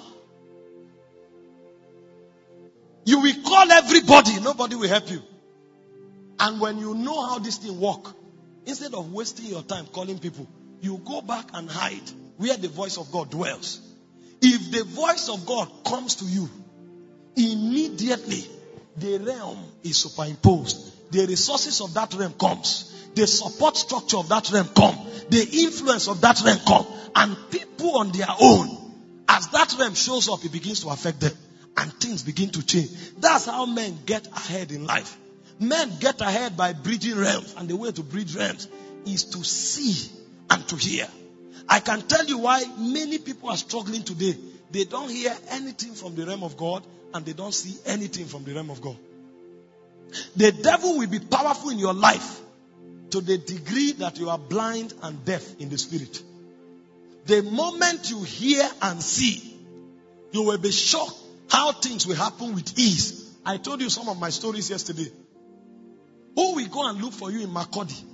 Speaker 1: You will call everybody. Nobody will help you. And when you know how this thing works, instead of wasting your time calling people, you go back and hide where the voice of God dwells. If the voice of God comes to you, immediately the realm is superimposed. The resources of that realm comes. The support structure of that realm come. The influence of that realm come. And people on their own, as that realm shows up, it begins to affect them. And things begin to change. That's how men get ahead in life. Men get ahead by bridging realms. And the way to bridge realms is to see and to hear. I can tell you why many people are struggling today. They don't hear anything from the realm of God, and they don't see anything from the realm of God. The devil will be powerful in your life to the degree that you are blind and deaf in the spirit. The moment you hear and see, you will be shocked how things will happen with ease. I told you some of my stories yesterday. Who will go and look for you in Makurdi?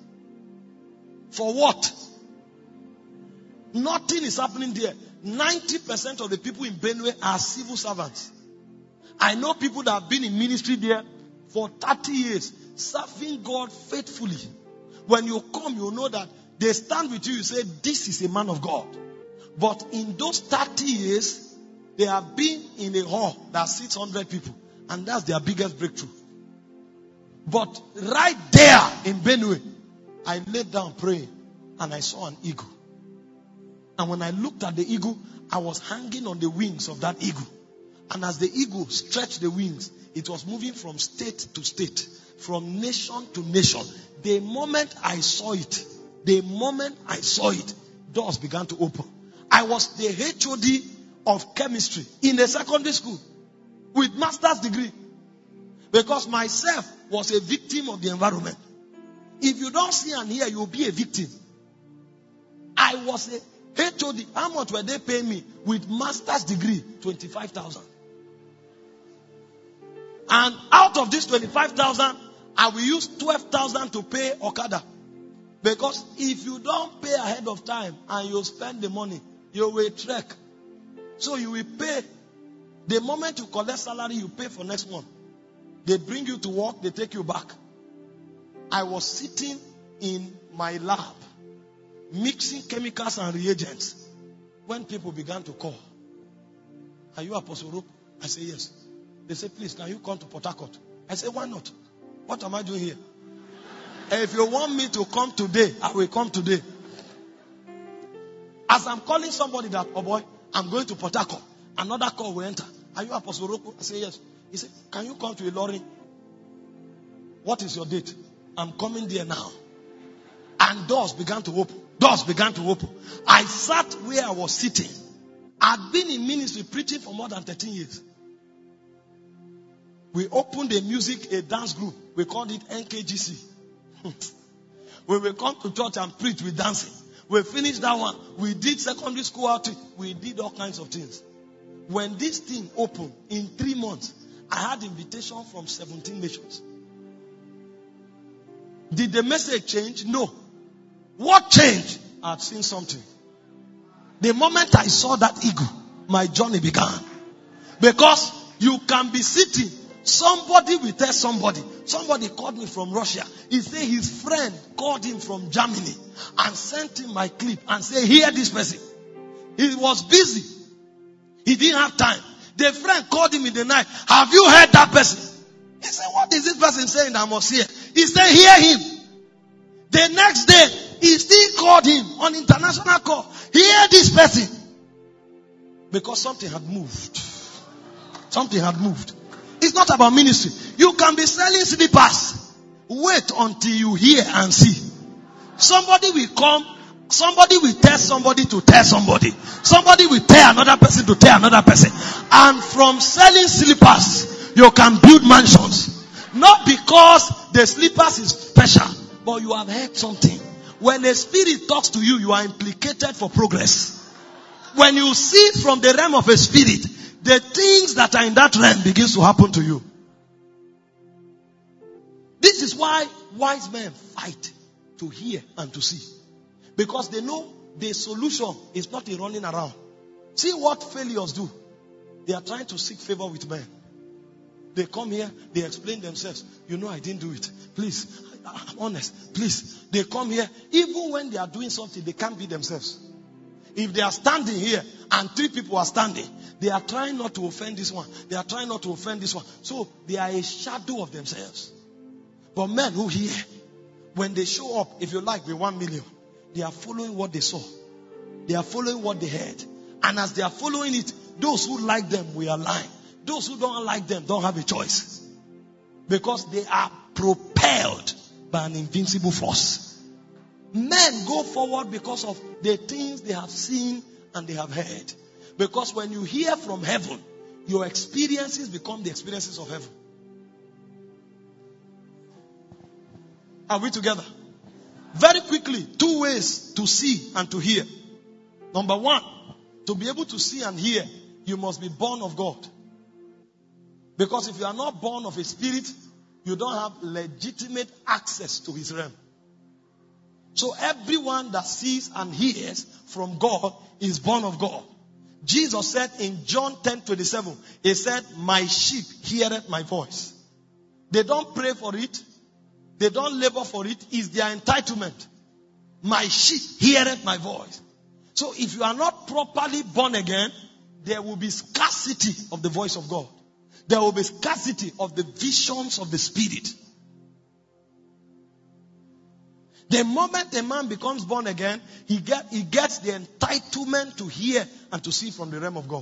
Speaker 1: For what? Nothing is happening there. ninety percent of the people in Benue are civil servants. I know people that have been in ministry there for thirty years, serving God faithfully. When you come, you know that they stand with you, you say, this is a man of God. But in those thirty years, they have been in a hall that seats one hundred people. And that's their biggest breakthrough. But right there in Benue, I laid down praying and I saw an eagle. And when I looked at the eagle, I was hanging on the wings of that eagle. And as the eagle stretched the wings, it was moving from state to state, from nation to nation. The moment I saw it, the moment I saw it, doors began to open. I was the H O D of chemistry in a secondary school with master's degree. Because myself was a victim of the environment. If you don't see and hear, you'll be a victim. I was a H O D. How much were they paying me with master's degree? twenty-five thousand. And out of this twenty-five thousand, I will use twelve thousand to pay Okada. Because if you don't pay ahead of time and you spend the money, you will trek. So you will pay. The moment you collect salary, you pay for next month. They bring you to work, they take you back. I was sitting in my lab, mixing chemicals and reagents, when people began to call. Are you Apostle Rope? I say yes. They say, please, can you come to Port Harcourt? I say, why not? What am I doing here? And if you want me to come today, I will come today. As I'm calling somebody that, oh boy, I'm going to Port Harcourt, another call will enter. Are you Apostle Rope? I say yes. He said, can you come to Ilorin? What is your date? I'm coming there now. And doors began to open. Doors began to open. I sat where I was sitting. I'd been in ministry preaching for more than thirteen years. We opened a music, a dance group. We called it N K G C. When we come to church and preach with dancing. We finished that one. We did secondary school outreach. We did all kinds of things. When this thing opened, in three months, I had invitation from seventeen nations. Did the message change? No. What changed? I had seen something. The moment I saw that eagle, my journey began. Because you can be sitting, somebody will tell somebody. Somebody called me from Russia. He said his friend called him from Germany and sent him my clip and said, hear this person. He was busy. He didn't have time. The friend called him in the night. Have you heard that person? He said, what is this person saying that I must hear? He said, hear him. The next day, he still called him on international call. Hear this person. Because something had moved. Something had moved. It's not about ministry. You can be selling slippers. Wait until you hear and see. Somebody will come. Somebody will tell somebody to tell somebody. Somebody will tell another person to tell another person. And from selling slippers, you can build mansions. Not because the slippers is special, but you have heard something. When a spirit talks to you, you are implicated for progress. When you see from the realm of a spirit, the things that are in that realm begins to happen to you. This is why wise men fight to hear and to see. Because they know the solution is not in running around. See what failures do. They are trying to seek favor with men. They come here, they explain themselves. You know I didn't do it. Please, I'm honest. Please. They come here. Even when they are doing something, they can't be themselves. If they are standing here and three people are standing, they are trying not to offend this one. They are trying not to offend this one. So they are a shadow of themselves. But men who hear, when they show up, if you like, with one million, they are following what they saw. They are following what they heard. And as they are following it, those who like them will align. Those who don't like them don't have a choice. Because they are propelled by an invincible force. Men go forward because of the things they have seen and they have heard. Because when you hear from heaven, your experiences become the experiences of heaven. Are we together? Very quickly, two ways to see and to hear. Number one, to be able to see and hear, you must be born of God. Because if you are not born of a spirit, you don't have legitimate access to his realm. So everyone that sees and hears from God is born of God. Jesus said in John ten twenty-seven, he said, my sheep heareth my voice. They don't pray for it. They don't labor for it. It's their entitlement. My sheep heareth my voice. So if you are not properly born again, there will be scarcity of the voice of God. There will be scarcity of the visions of the Spirit. The moment a man becomes born again, he, get, he gets the entitlement to hear and to see from the realm of God.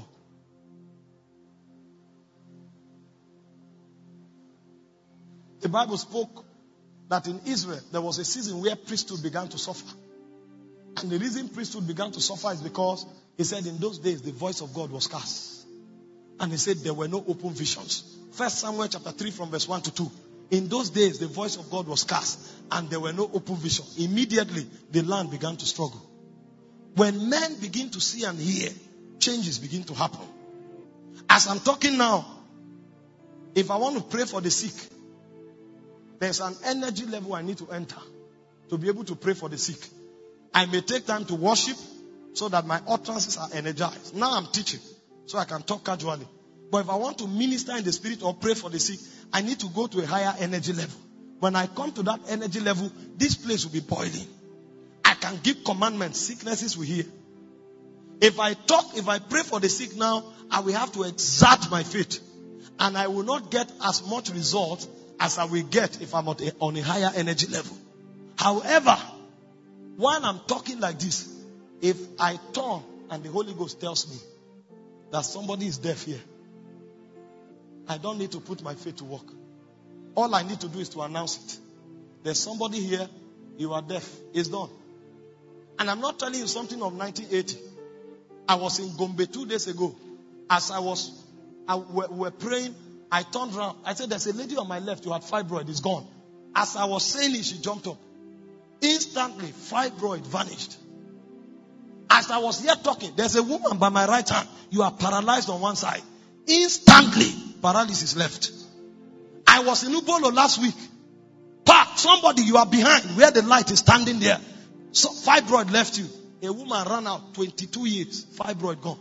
Speaker 1: The Bible spoke that in Israel, there was a season where priesthood began to suffer. And the reason priesthood began to suffer is because he said in those days, the voice of God was scarce. And he said there were no open visions. First Samuel chapter three from verse one to two. In those days, the voice of God was scarce and there were no open vision. Immediately, the land began to struggle. When men begin to see and hear, changes begin to happen. As I'm talking now, if I want to pray for the sick, there's an energy level I need to enter to be able to pray for the sick. I may take time to worship so that my utterances are energized. Now I'm teaching, so I can talk casually. But if I want to minister in the spirit or pray for the sick, I need to go to a higher energy level. When I come to that energy level, this place will be boiling. I can give commandments, sicknesses will heal. If I talk, if I pray for the sick now, I will have to exert my faith. And I will not get as much result as I will get if I'm on a higher energy level. However, when I'm talking like this, if I turn and the Holy Ghost tells me that somebody is deaf here, I don't need to put my faith to work. All I need to do is to announce it. There's somebody here, you are deaf. It's done. And I'm not telling you something of nineteen eighty. I was in Gombe two days ago. As I was, I, we were praying, I turned around. I said, there's a lady on my left, you had fibroid, it's gone. As I was saying it, she jumped up. Instantly, fibroid vanished. As I was here talking, there's a woman by my right hand. You are paralyzed on one side. Instantly, paralysis left. I was in Ubolo last week. Park, somebody, you are behind where the light is standing there. So fibroid left you. A woman ran out, twenty-two years, fibroid gone.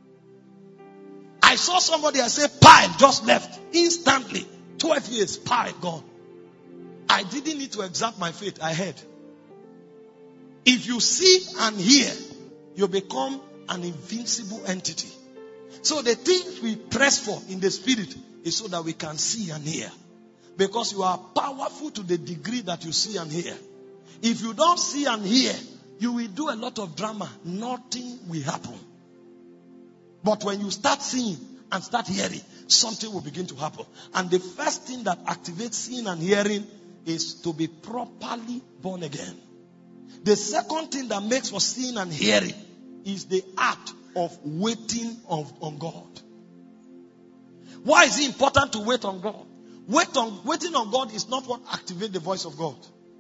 Speaker 1: I saw somebody, I said, pile just left. Instantly, twelve years, pile gone. I didn't need to exert my faith, I heard. If you see and hear, you become an invincible entity. So the things we press for in the spirit is so that we can see and hear. Because you are powerful to the degree that you see and hear. If you don't see and hear, you will do a lot of drama. Nothing will happen. But when you start seeing and start hearing, something will begin to happen. And the first thing that activates seeing and hearing is to be properly born again. The second thing that makes for seeing and hearing is the act of waiting on, on God. Why is it important to wait on God? Wait on, waiting on God is not what activates the voice of God.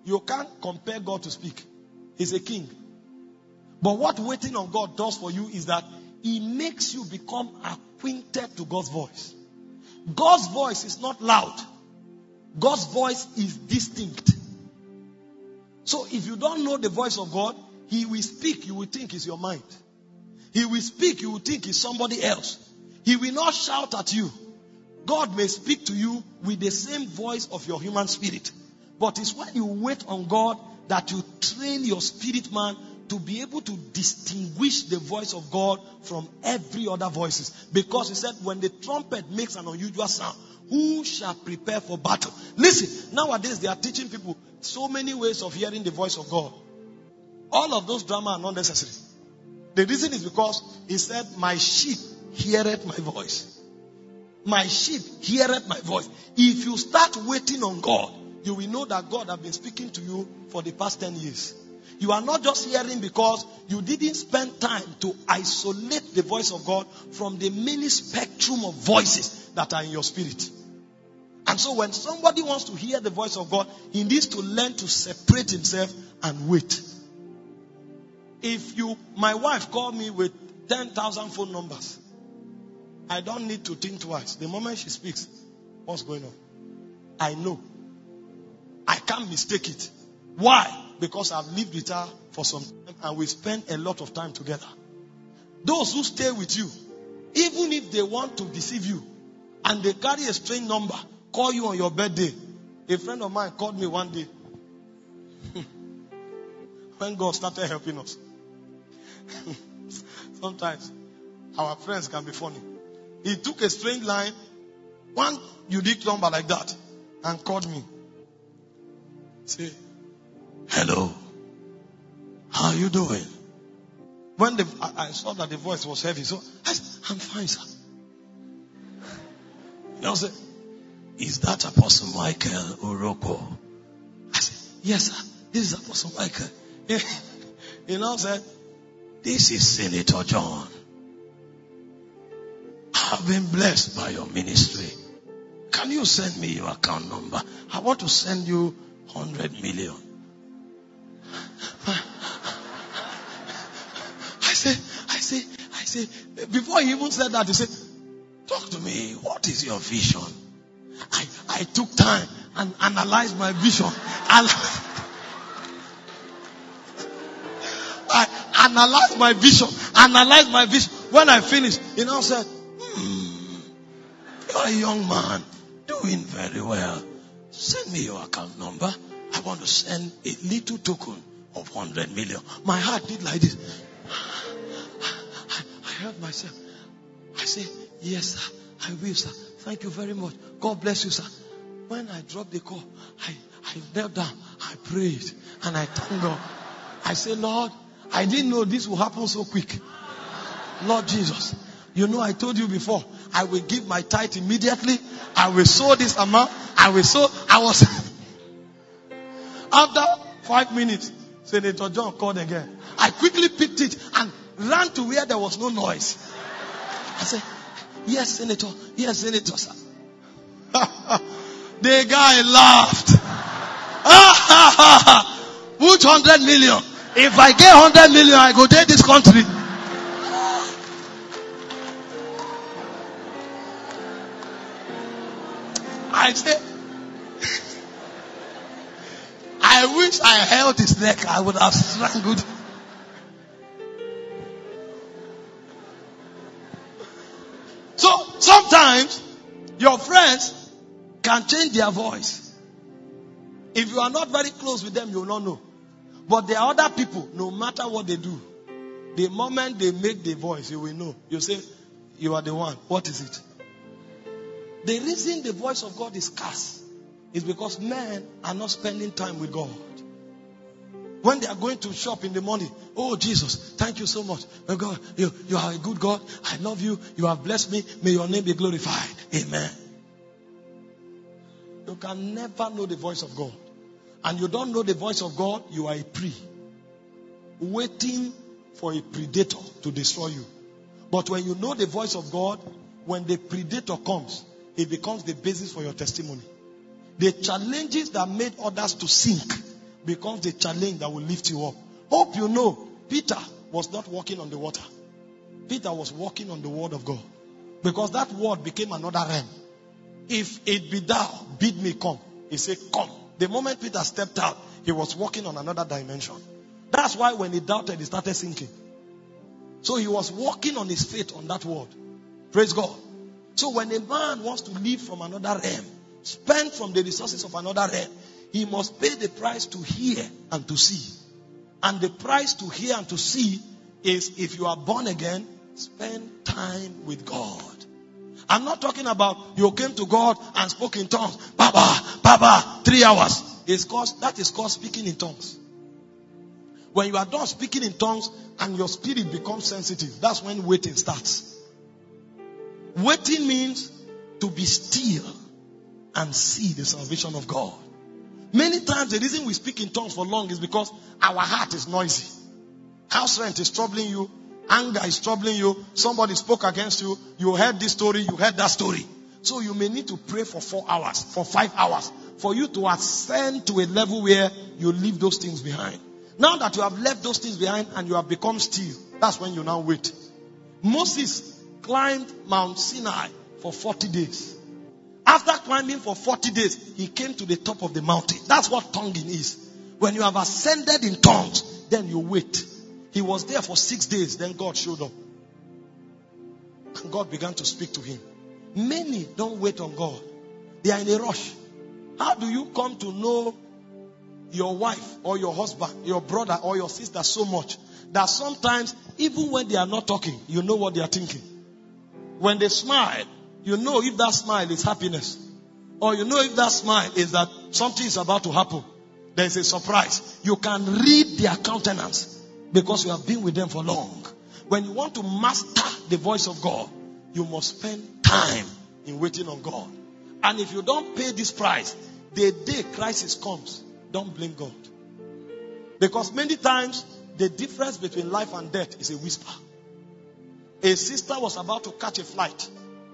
Speaker 1: You can't compare God to speak. He's a king. But what waiting on God does for you is that He makes you become acquainted to God's voice. God's voice is not loud. God's voice is distinct. So if you don't know the voice of God, He will speak, you will think it's your mind. He will speak, you will think it's somebody else. He will not shout at you. God may speak to you with the same voice of your human spirit. But it's when you wait on God that you train your spirit man to be able to distinguish the voice of God from every other voices. Because He said, when the trumpet makes an unusual sound, who shall prepare for battle? Listen, nowadays they are teaching people so many ways of hearing the voice of God. All of those drama are not necessary. The reason is because He said, my sheep heareth my voice. My sheep heareth my voice. If you start waiting on God, you will know that God has been speaking to you for the past ten years. You are not just hearing because you didn't spend time to isolate the voice of God from the many spectrum of voices that are in your spirit. And so when somebody wants to hear the voice of God, he needs to learn to separate himself and wait. If you, my wife called me with ten thousand phone numbers, I don't need to think twice. The moment she speaks, what's going on? I know. I can't mistake it. Why? Because I've lived with her for some time and we spend a lot of time together. Those who stay with you, even if they want to deceive you and they carry a strange number, call you on your birthday. A friend of mine called me one day when God started helping us. Sometimes our friends can be funny. He took a strange line, one unique number like that, and called me. Say, hello, how are you doing? When the, I, I saw that the voice was heavy, so I said, I'm fine, sir. You know, say, is that Apostle Michael Oroko? I said, yes, sir. This is Apostle Michael. He now said, this is Senator John. I've been blessed by your ministry. Can you send me your account number? I want to send you hundred million. I say, I say, I say, before he even said that, he said, talk to me. What is your vision? I, I took time and analyzed my vision. I, I analyzed my vision. Analyzed my vision. When I finished, he now said, hmm, you're a young man doing very well. Send me your account number. I want to send a little token of one hundred million. My heart did like this. I, I heard myself. I said, yes, sir. I will, sir. Thank you very much. God bless you, sir. When I dropped the call, I, I knelt down. I prayed. And I thanked God. I said, Lord, I didn't know this would happen so quick. Lord Jesus. You know, I told you before, I will give my tithe immediately. I will sow this amount. I will sow. I was... After five minutes, Senator John called again. I quickly picked it and ran to where there was no noise. I said, yes, Senator. Yes, Senator, sir. The guy laughed. Which hundred million? If I get hundred million, I go take this country. I said, I wish I held his neck. I would have strangled. So sometimes your friends can change their voice. If you are not very close with them, you will not know. But there are other people, no matter what they do, the moment they make the voice, you will know. You say, you are the one. What is it? The reason the voice of God is scarce is because men are not spending time with God. When they are going to shop in the morning, oh Jesus, thank you so much. Oh God, you, you are a good God. I love you. You have blessed me. May your name be glorified. Amen. You can never know the voice of God. And you don't know the voice of God, you are a prey. Waiting for a predator to destroy you. But when you know the voice of God, when the predator comes, it becomes the basis for your testimony. The challenges that made others to sink becomes the challenge that will lift you up. Hope you know, Peter was not walking on the water. Peter was walking on the word of God. Because that word became another realm. If it be thou, bid me come. He said, come. The moment Peter stepped out, he was walking on another dimension. That's why when he doubted, he started sinking. So he was walking on his faith on that word. Praise God. So when a man wants to live from another realm, spend from the resources of another realm, he must pay the price to hear and to see. And the price to hear and to see is, if you are born again, spend time with God. I'm not talking about you came to God and spoke in tongues. Baba, Baba, three hours. It's called, that is called speaking in tongues. When you are done speaking in tongues and your spirit becomes sensitive, that's when waiting starts. Waiting means to be still and see the salvation of God. Many times the reason we speak in tongues for long is because our heart is noisy. House rent is troubling you. Anger is troubling you. Somebody spoke against you. You heard this story. You heard that story. So you may need to pray for four hours, for five hours, for you to ascend to a level where you leave those things behind. Now that you have left those things behind and you have become still, that's when you now wait. Moses climbed Mount Sinai for forty days. After climbing for forty days, he came to the top of the mountain. That's what tonguing is. When you have ascended in tongues, then you wait. He was there for six days. Then God showed up. And God began to speak to him. Many don't wait on God. They are in a rush. How do you come to know your wife or your husband, your brother or your sister so much that sometimes, even when they are not talking, you know what they are thinking? When they smile, you know if that smile is happiness. Or you know if that smile is that something is about to happen. There is a surprise. You can read their countenance because you have been with them for long. When you want to master the voice of God, you must spend time in waiting on God. And if you don't pay this price, the day crisis comes, don't blame God. Because many times, the difference between life and death is a whisper. A sister was about to catch a flight.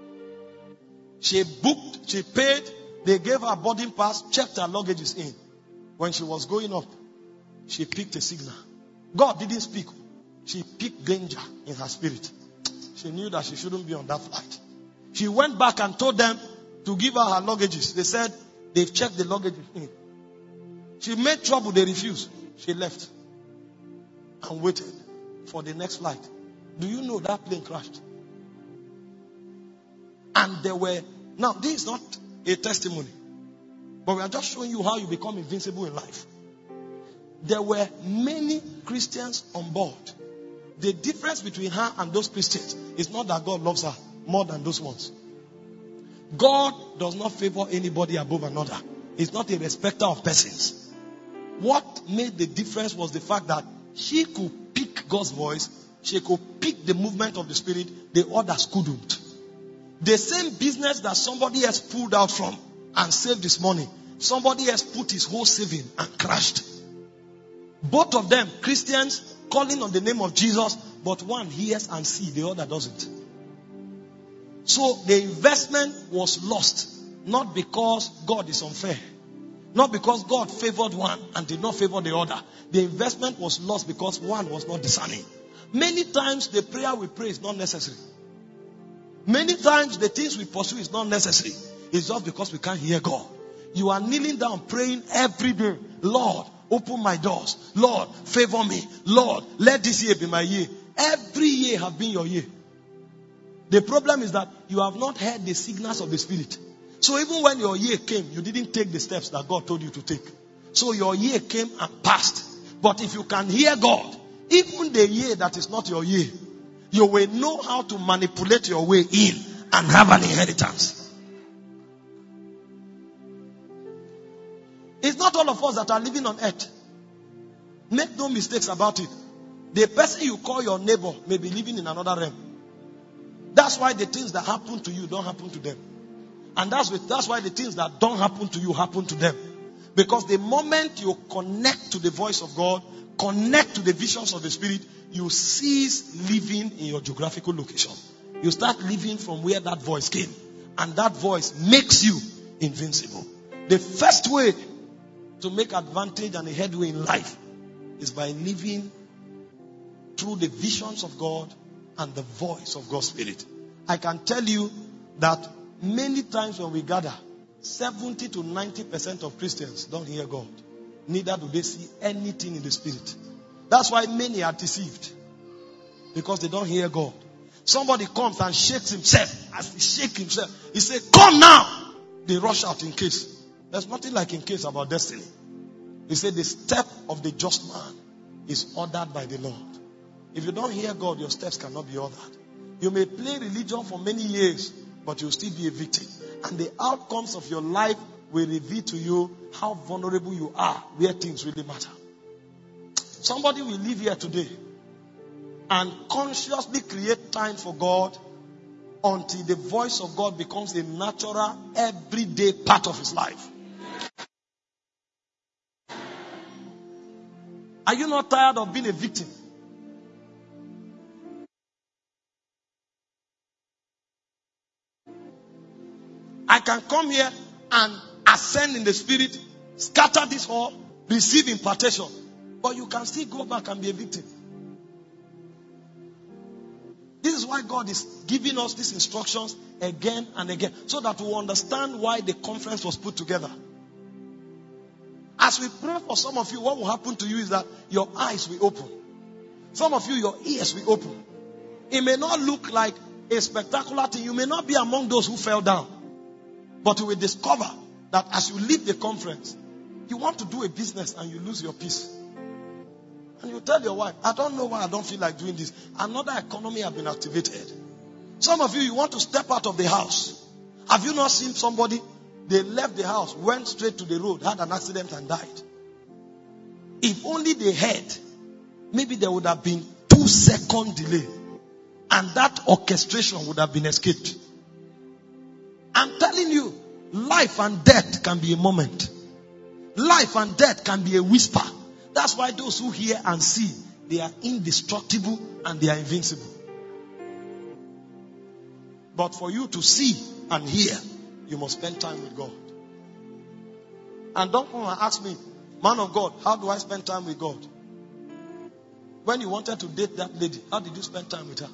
Speaker 1: She booked, she paid, they gave her a boarding pass, checked her luggages in. When she was going up, she picked a signal. God didn't speak. She picked danger in her spirit. She knew that she shouldn't be on that flight. She went back and told them to give her her luggages. They said they've checked the luggages in. She made trouble, they refused. She left and waited for the next flight. Do you know that plane crashed? And there were, now this is not a testimony, but we are just showing you how you become invincible in life. There were many Christians on board. The difference between her and those Christians is not that God loves her more than those ones. God does not favor anybody above another. He's not a respecter of persons. What made the difference was the fact that she could pick God's voice. She could pick the movement of the Spirit. The others couldn't. The same business that somebody else pulled out from and saved this money, somebody else put his whole saving and crashed. Both of them, Christians, calling on the name of Jesus, but one hears and sees, the other doesn't. So the investment was lost, not because God is unfair, not because God favored one and did not favor the other. The investment was lost because one was not discerning. Many times the prayer we pray is not necessary. Many times the things we pursue is not necessary. It's just because we can't hear God. You are kneeling down praying every day. Lord, open my doors. Lord, favor me. Lord, let this year be my year. Every year have been your year. The problem is that you have not heard the signals of the Spirit. So even when your year came, you didn't take the steps that God told you to take. So your year came and passed. But if you can hear God, even the year that is not your year, you will know how to manipulate your way in and have an inheritance. It's not all of us that are living on earth. Make no mistakes about it. The person you call your neighbor may be living in another realm. That's why the things that happen to you don't happen to them. And that's, with, that's why the things that don't happen to you happen to them. Because the moment you connect to the voice of God, connect to the visions of the Spirit, you cease living in your geographical location. You start living from where that voice came. And that voice makes you invincible. The first way to make advantage and a headway in life is by living through the visions of God and the voice of God's Spirit. I can tell you that many times when we gather, seventy to ninety percent of Christians don't hear God. Neither do they see anything in the Spirit. That's why many are deceived. Because they don't hear God. Somebody comes and shakes himself. As he shakes himself, he says, come now. They rush out in case. There's nothing like in case about destiny. He said the step of the just man is ordered by the Lord. If you don't hear God, your steps cannot be ordered. You may play religion for many years, but you'll still be a victim. And the outcomes of your life will reveal to you how vulnerable you are, where things really matter. Somebody will live here today and consciously create time for God until the voice of God becomes a natural, everyday part of his life. Are you not tired of being a victim? I can come here and ascend in the Spirit, scatter this hall, receive impartation. But you can still go back and be a victim. This is why God is giving us these instructions again and again, so that we understand why the conference was put together. As we pray for some of you, what will happen to you is that your eyes will open. Some of you, your ears will open. It may not look like a spectacular thing. You may not be among those who fell down. But you will discover that as you leave the conference, you want to do a business and you lose your peace. And you tell your wife, I don't know why I don't feel like doing this. Another economy has been activated. Some of you, you want to step out of the house. Have you not seen somebody? They left the house, went straight to the road, had an accident and died. If only they had, maybe there would have been two second delay. And that orchestration would have been escaped. I'm telling you, life and death can be a moment. Life and death can be a whisper. That's why those who hear and see, they are indestructible and they are invincible. But for you to see and hear, you must spend time with God. And don't come and ask me, man of God, how do I spend time with God? When you wanted to date that lady, how did you spend time with her?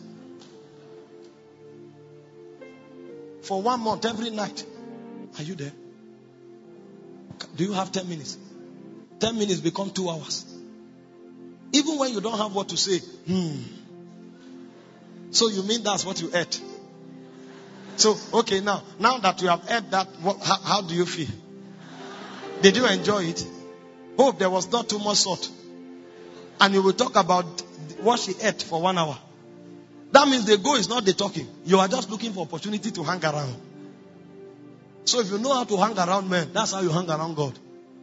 Speaker 1: For one month, every night. Are you there? Do you have ten minutes? Ten minutes become two hours. Even when you don't have what to say. Hmm. So you mean that's what you ate? So, okay, now, now that you have ate that, what, how, how do you feel? Did you enjoy it? Hope there was not too much salt. And you will talk about what she ate for one hour. That means the goal is not the talking. You are just looking for opportunity to hang around. So if you know how to hang around men, that's how you hang around God.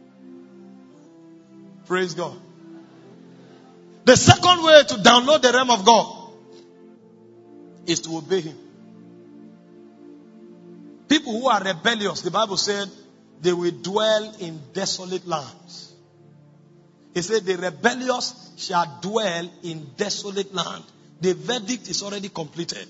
Speaker 1: Praise God. The second way to download the realm of God is to obey Him. People who are rebellious, the Bible said, they will dwell in desolate lands. It said the rebellious shall dwell in desolate land. The verdict is already completed.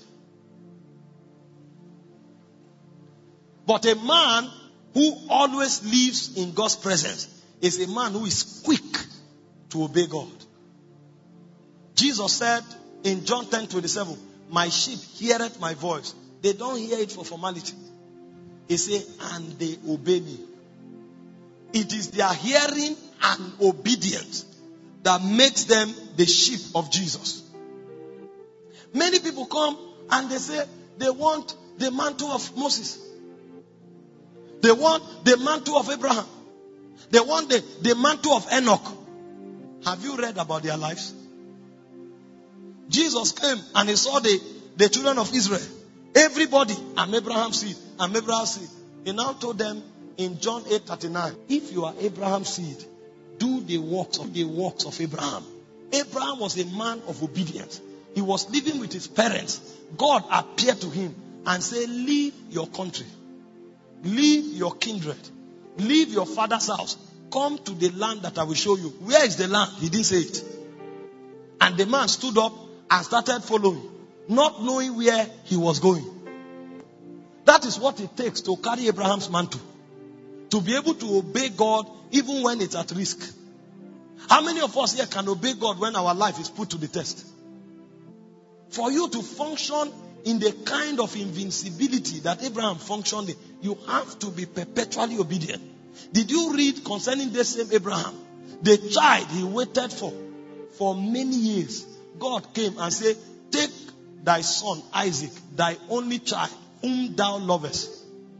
Speaker 1: But a man who always lives in God's presence is a man who is quick to obey God. Jesus said in John ten twenty-seven, my sheep heareth my voice. They don't hear it for formality. He said, and they obey me. It is their hearing and obedience that makes them the sheep of Jesus. Many people come and they say they want the mantle of Moses. They want the mantle of Abraham. They want the, the mantle of Enoch. Have you read about their lives? Jesus came and he saw the, the children of Israel. Everybody, I'm Abraham's seed. I'm Abraham's seed. He now told them in John eight thirty-nine, if you are Abraham's seed, do the works of the works of Abraham. Abraham was a man of obedience. He was living with his parents. God appeared to him and said, leave your country. Leave your kindred. Leave your father's house. Come to the land that I will show you. Where is the land? He didn't say it. And the man stood up and started following, not knowing where he was going. That is what it takes to carry Abraham's mantle. to be able to obey God even when it's at risk. How many of us here can obey God when our life is put to the test? For you to function in the kind of invincibility that Abraham functioned in, you have to be perpetually obedient. Did you read concerning this same Abraham? The child he waited for, for many years. God came and said, take thy son Isaac, thy only child, whom thou lovest.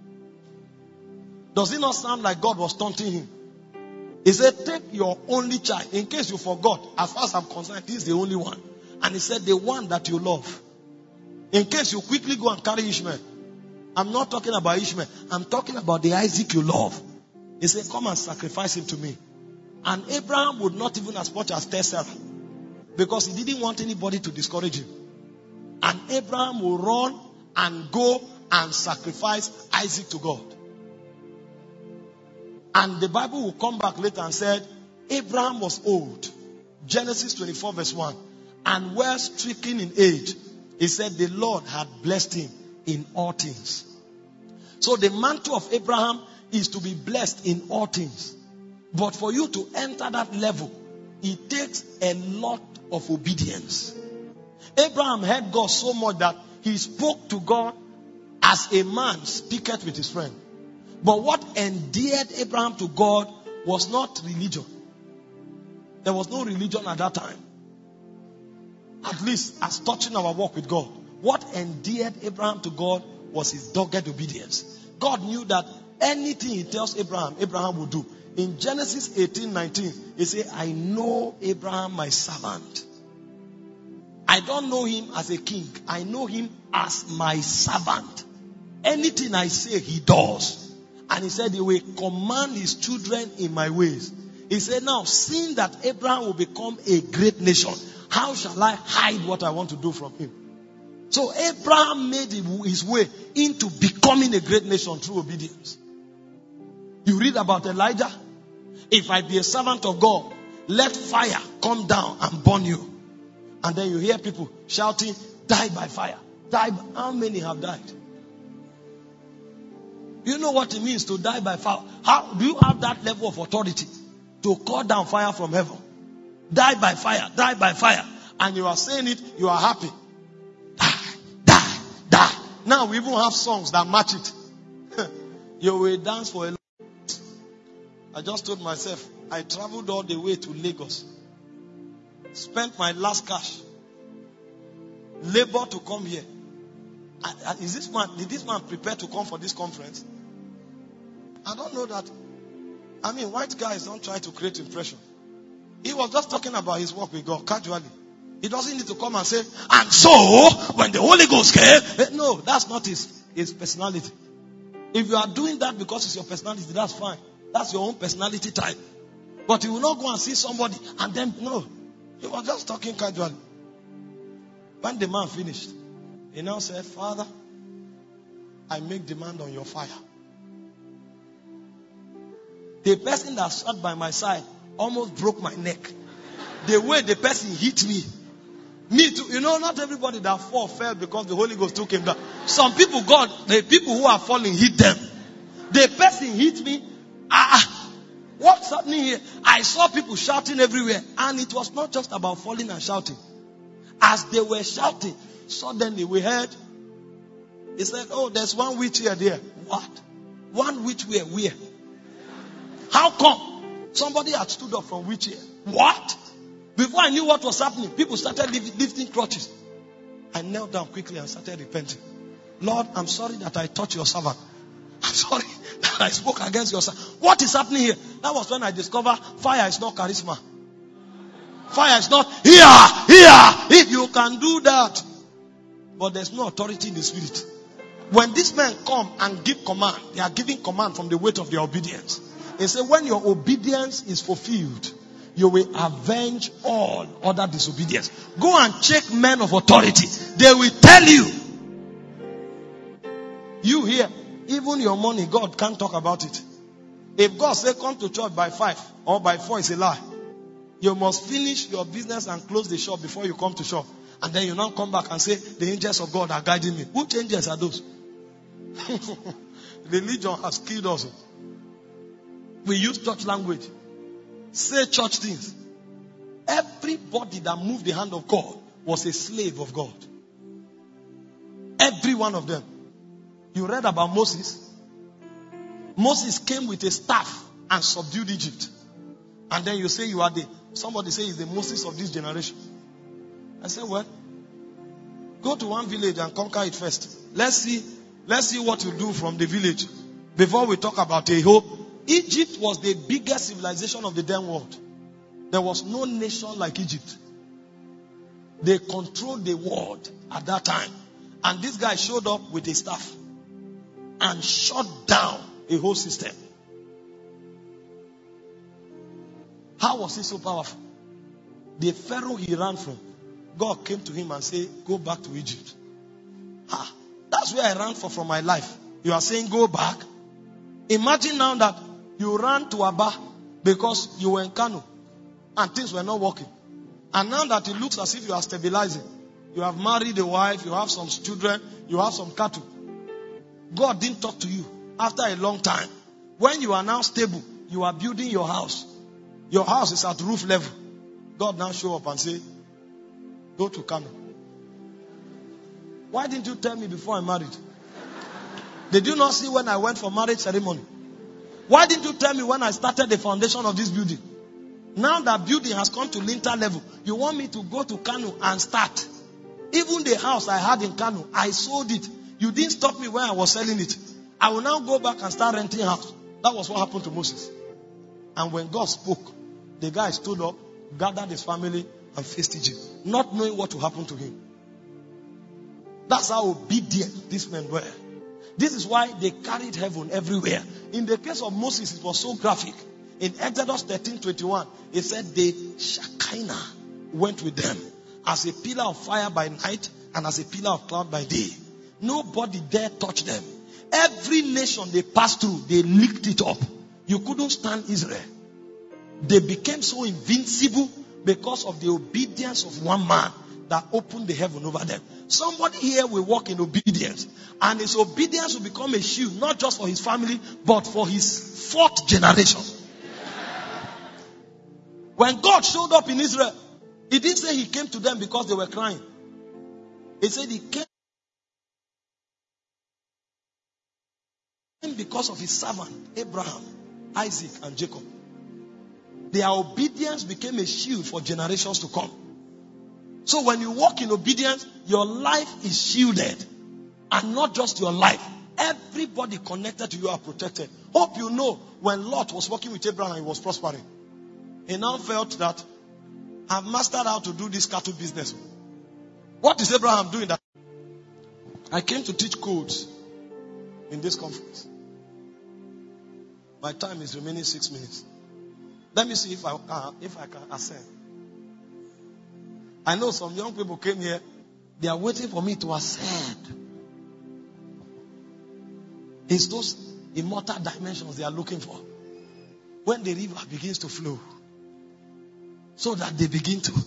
Speaker 1: Does it not sound like God was taunting him? He said, take your only child. In case you forgot, as far as I'm concerned, this is the only one. And he said, the one that you love. In case you quickly go and carry Ishmael. I'm not talking about Ishmael. I'm talking about the Isaac you love. He said, come and sacrifice him to me. And Abraham would not even as much as tell Sarah, because he didn't want anybody to discourage him. And Abraham will run and go and sacrifice Isaac to God. And the Bible will come back later and said, Abraham was old. Genesis twenty-four verse one. And well stricken in age. He said the Lord had blessed him in all things. So the mantle of Abraham is to be blessed in all things. But for you to enter that level, it takes a lot of obedience. Abraham heard God so much that he spoke to God as a man speaketh with his friend. But what endeared Abraham to God was not religion. There was no religion at that time. At least as touching our walk with God. What endeared Abraham to God was his dogged obedience. God knew that anything he tells Abraham, Abraham will do. In Genesis eighteen nineteen, he said, I know Abraham my servant. I don't know him as a king. I know him as my servant. Anything I say, he does. And he said he will command his children in my ways. He said, now, seeing that Abraham will become a great nation, how shall I hide what I want to do from him? So Abraham made his way into becoming a great nation through obedience. You read about Elijah. If I be a servant of God, let fire come down and burn you. And then you hear people shouting, die by fire. Die by... How many have died? You know what it means to die by fire? How do you have that level of authority to call down fire from heaven? Die by fire, die by fire. And you are saying it, you are happy. Die, die, die. Now we even have songs that match it. You will dance for a long time. I just told myself, I traveled all the way to Lagos. Spent my last cash. Labor to come here. Is this man, did this man prepare to come for this conference? I don't know that. I mean, white guys don't try to create impression. He was just talking about his work with God casually. He doesn't need to come and say, and so, when the Holy Ghost came. No, that's not his, his personality. If you are doing that because it's your personality, that's fine. That's your own personality type. But you will not go and see somebody and then, no. He was just talking casually. When the man finished, he now said, Father, I make demand on your fire. The person that sat by my side almost broke my neck. The way the person hit me. Me too. You know, not everybody that fall fell because the Holy Ghost took him down. Some people, God, the people who are falling hit them. The person hit me. Ah, what's happening here? I saw people shouting everywhere. And it was not just about falling and shouting. As they were shouting, suddenly we heard, he said, oh, there's one witch here there. What? One witch where? Where? How come? Somebody had stood up from witch here. What? Before I knew what was happening, people started lifting crutches. I knelt down quickly and started repenting. Lord, I'm sorry that I touched your servant. I'm sorry that I spoke against your servant. What is happening here? That was when I discovered fire is not charisma. Fire is not here, here. If you can do that. But there's no authority in the spirit. When these men come and give command, they are giving command from the weight of their obedience. They say when your obedience is fulfilled, you will avenge all other disobedience. Go and check men of authority. They will tell you. You here, even your money, God can't talk about it. If God say come to church by five or by four, it's a lie. You must finish your business and close the shop before you come to shop. And then you now come back and say, the angels of God are guiding me. Which angels are those? Religion has killed us. We use church language. Say church things. Everybody that moved the hand of God was a slave of God. Every one of them. You read about Moses. Moses came with a staff and subdued Egypt. And then you say you are the, somebody say he's the Moses of this generation. I said, well, go to one village and conquer it first. Let's see, let's see what you do from the village before we talk about a hope. Egypt was the biggest civilization of the then world. There was no nation like Egypt. They controlled the world at that time. And this guy showed up with a staff and shut down a whole system. How was he so powerful? The Pharaoh he ran from, God came to him and said, go back to Egypt. Ah, that's where I ran for from my life. You are saying go back? Imagine now that you ran to Aba because you were in Kano and things were not working. And now that it looks as if you are stabilizing, you have married a wife, you have some children, you have some cattle. God didn't talk to you after a long time. When you are now stable, you are building your house. Your house is at roof level. God now show up and say, go to Kano. Why didn't you tell me before I married? Did you not see when I went for marriage ceremony? Why didn't you tell me when I started the foundation of this building? Now that building has come to lintel level, you want me to go to Kano and start. Even the house I had in Kano, I sold it. You didn't stop me when I was selling it. I will now go back and start renting house. That was what happened to Moses. And when God spoke, the guy stood up, gathered his family, and faced Egypt, not knowing what will happen to him. That's how obedient these men were. This is why they carried heaven everywhere. In the case of Moses, it was so graphic. In Exodus thirteen twenty-one, it said the Shekinah went with them as a pillar of fire by night and as a pillar of cloud by day. Nobody dare touch them. Every nation they passed through, they licked it up. You couldn't stand Israel. They became so invincible because of the obedience of one man that opened the heaven over them. Somebody here will walk in obedience, and his obedience will become a shield, not just for his family, but for his fourth generation. When God showed up in Israel, he didn't say he came to them because they were crying. He said he came because of his servant, Abraham, Isaac, and Jacob. Their obedience became a shield for generations to come. So when you walk in obedience, your life is shielded. And not just your life. Everybody connected to you are protected. Hope you know when Lot was working with Abraham, he was prospering. He now felt that I've mastered how to do this cattle business. What is Abraham doing that? I came to teach codes in this conference. My time is remaining six minutes. Let me see if I uh, if I can ascend. I know some young people came here. They are waiting for me to ascend. It's those immortal dimensions they are looking for. When the river begins to flow, so that they begin to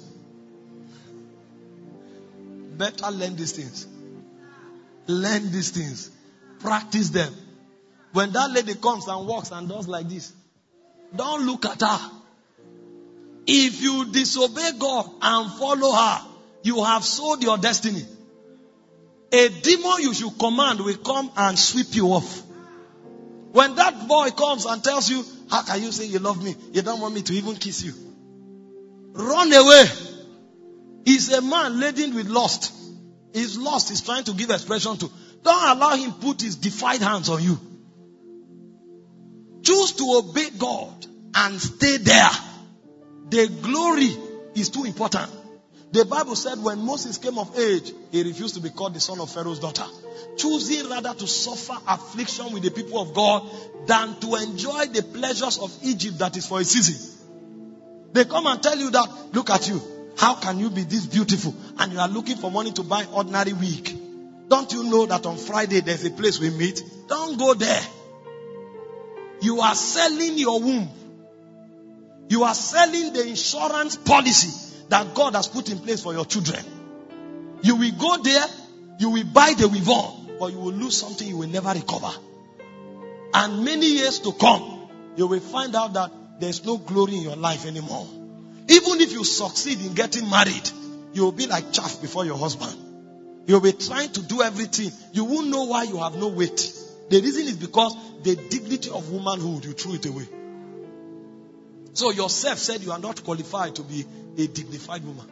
Speaker 1: better learn these things. Learn these things. Practice them. When that lady comes and walks and does like this, don't look at her. If you disobey God and follow her, you have sold your destiny. A demon you should command will come and sweep you off. When that boy comes and tells you, how can you say you love me? You don't want me to even kiss you. Run away. He's a man laden with lust. His lust is trying to give expression to. Don't allow him put his defied hands on you. Choose to obey God and stay there. The glory is too important. The Bible said when Moses came of age, he refused to be called the son of Pharaoh's daughter. Choosing rather to suffer affliction with the people of God than to enjoy the pleasures of Egypt that is for a season. They come and tell you that, look at you. How can you be this beautiful? And you are looking for money to buy ordinary wig. Don't you know that on Friday there's a place we meet? Don't go there. You are selling your womb. You are selling the insurance policy that God has put in place for your children. You will go there, you will buy the weave-on, but you will lose something you will never recover. And many years to come, you will find out that there's no glory in your life anymore. Even if you succeed in getting married, you will be like chaff before your husband. You'll be trying to do everything. You won't know why you have no weight. The reason is because the dignity of womanhood, you threw it away. So yourself said you are not qualified to be a dignified woman.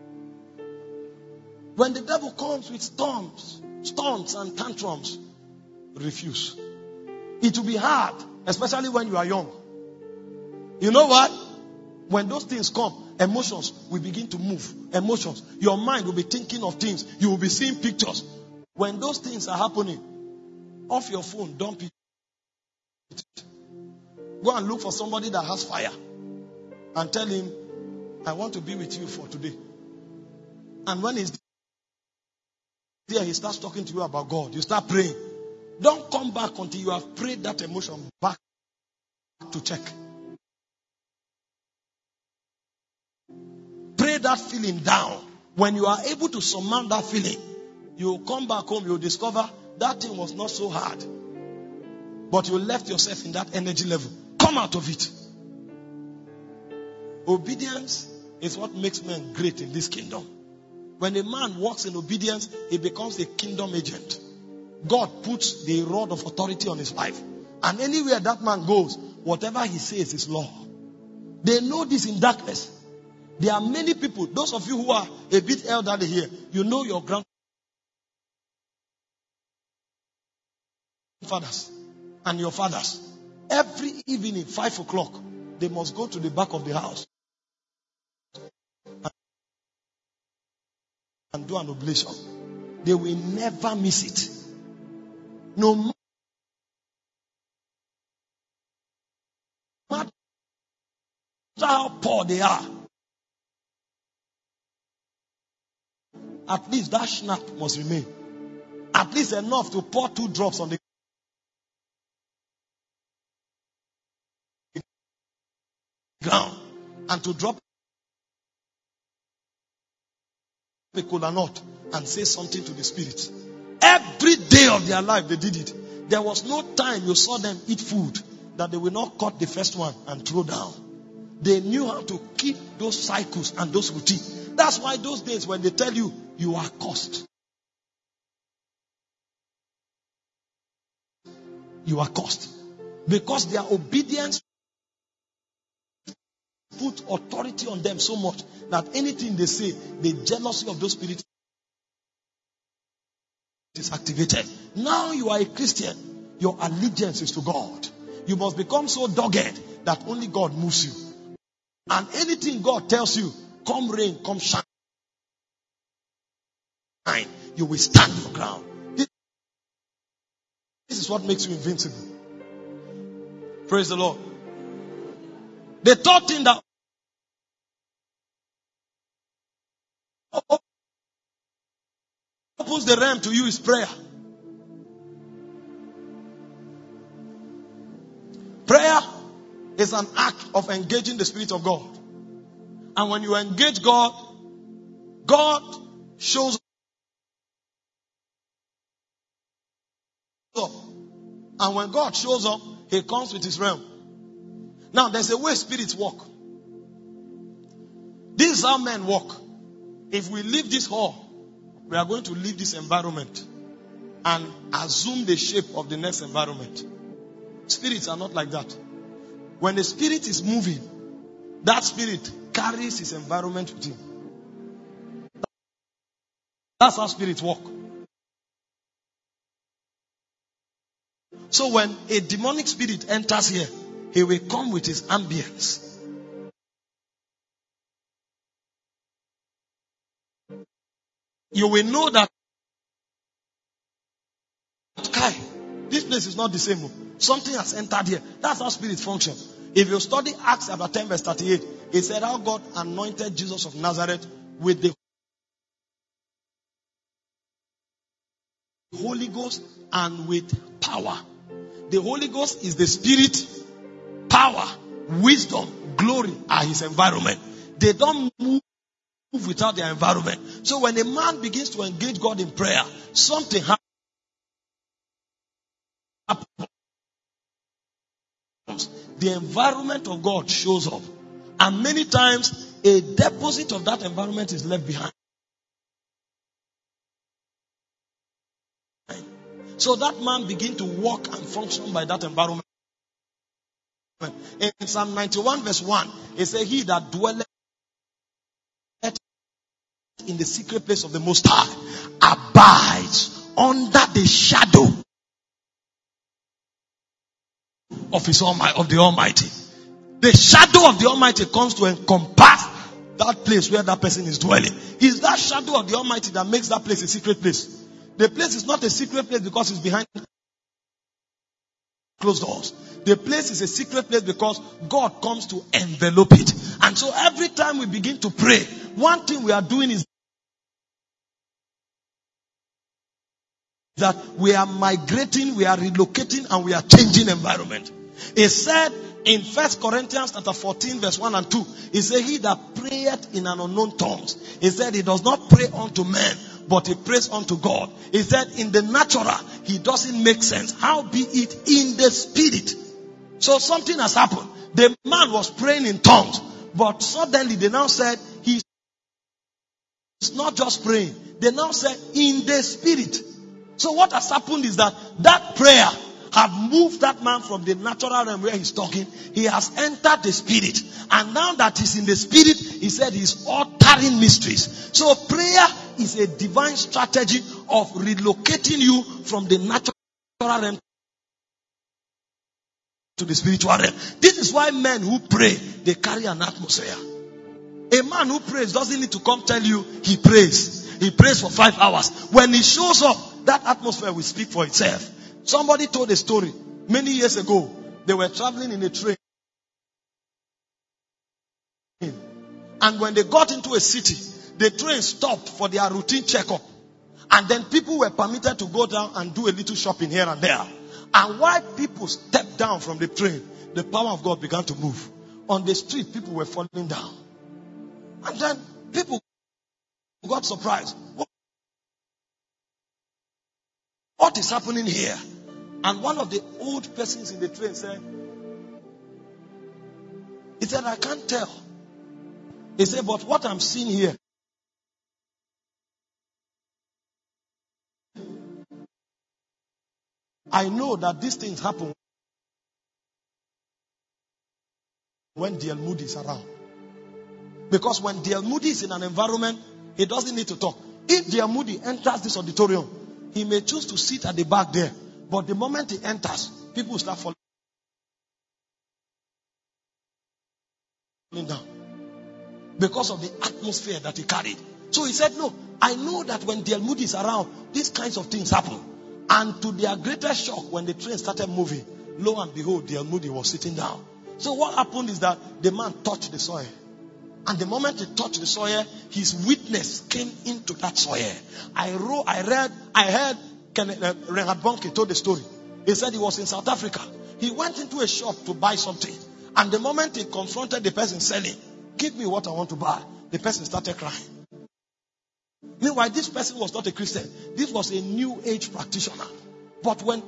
Speaker 1: When the devil comes with storms, storms and tantrums, refuse. It will be hard, especially when you are young. You know what? When those things come, emotions will begin to move. Emotions. Your mind will be thinking of things. You will be seeing pictures. When those things are happening, off your phone, dump it. Go and look for somebody that has fire. And tell him, I want to be with you for today. And when he's there, he starts talking to you about God. You start praying. Don't come back until you have prayed that emotion back to check. Pray that feeling down. When you are able to surmount that feeling, you will come back home, you will discover that thing was not so hard. But you left yourself in that energy level. Come out of it. Obedience is what makes men great in this kingdom. When a man walks in obedience, he becomes a kingdom agent. God puts the rod of authority on his life. And anywhere that man goes, whatever he says is law. They know this in darkness. There are many people, those of you who are a bit elderly here, you know your grandfathers and your fathers. Every evening, five o'clock, they must go to the back of the house and do an oblation. They will never miss it. No matter how poor they are, at least that schnack must remain. At least enough to pour two drops on the ground and to drop a cola nut and say something to the spirit. Every day of their life they did it. There was no time you saw them eat food that they will not cut the first one and throw down. They knew how to keep those cycles and those routines. That's why those days when they tell you, you are cursed. You are cursed. Because their obedience put authority on them so much that anything they say, the jealousy of those spirits is activated. Now you are a Christian. Your allegiance is to God. You must become so dogged that only God moves you. And anything God tells you, come rain, come shine, you will stand your ground. This is what makes you invincible. Praise the Lord. The third thing that opens the realm to you is prayer. Prayer is an act of engaging the Spirit of God. And when you engage God, God shows up. And when God shows up, He comes with His realm. Now, there's a way spirits walk. This is how men walk. If we leave this hall, we are going to leave this environment and assume the shape of the next environment. Spirits are not like that. When the spirit is moving, that spirit carries his environment with him. That's how spirits walk. So when a demonic spirit enters here, he will come with his ambience. You will know that Kai, this place is not the same. Something has entered here. That's how spirits function. If you study Acts chapter ten verse thirty-eight, it said how God anointed Jesus of Nazareth with the Holy Ghost and with power. The Holy Ghost is the Spirit. Power, wisdom, glory are His environment. They don't move without their environment. So when a man begins to engage God in prayer, something happens. comes, the environment of God shows up. And many times, a deposit of that environment is left behind. So that man begin to walk and function by that environment. In Psalm ninety-one verse one, it says, he that dwelleth in the secret place of the Most High abides under the shadow of his Almighty, of the Almighty. The shadow of the Almighty comes to encompass that place where that person is dwelling. It's that shadow of the Almighty that makes that place a secret place. The place is not a secret place because it's behind closed doors. The place is a secret place because God comes to envelop it. And so every time we begin to pray, one thing we are doing is that we are migrating, we are relocating, and we are changing environment. It said in First Corinthians chapter fourteen verse one and two, it said, he that prayeth in an unknown tongues, he said he does not pray unto men, but he prays unto God. He said in the natural, he doesn't make sense. How be it in the spirit? So something has happened. The man was praying in tongues, but suddenly they now said he's not just praying. They now said in the spirit. So what has happened is that that prayer have moved that man from the natural realm where he's talking. He has entered the spirit. And now that he's in the spirit, he said he's uttering mysteries. So prayer is a divine strategy of relocating you from the natural realm to the spiritual realm. This is why men who pray, they carry an atmosphere. A man who prays doesn't need to come tell you he prays. He prays for five hours. When he shows up, that atmosphere will speak for itself. Somebody told a story many years ago. They were traveling in a train. And when they got into a city, the train stopped for their routine checkup. And then people were permitted to go down and do a little shopping here and there. And while people stepped down from the train, the power of God began to move. On the street, people were falling down. And then people got surprised. What is happening here? And one of the old persons in the train said, he said, I can't tell. He said, but what I'm seeing here, I know that these things happen when D L Moody is around. Because when D L Moody is in an environment, he doesn't need to talk. If D L Moody enters this auditorium, he may choose to sit at the back there. But the moment he enters, people start falling down. Because of the atmosphere that he carried. So he said, no, I know that when D L Moody is around, these kinds of things happen. And to their greatest shock, when the train started moving, lo and behold, D L Moody was sitting down. So what happened is that the man touched the soil. And the moment he touched the soil, his witness came into that soil. I wrote, I read, I heard Kenneth, uh, Reinhard Bonnke told the story. He said he was in South Africa. He went into a shop to buy something. And the moment he confronted the person selling, give me what I want to buy, the person started crying. Meanwhile, this person was not a Christian. This was a new age practitioner. But when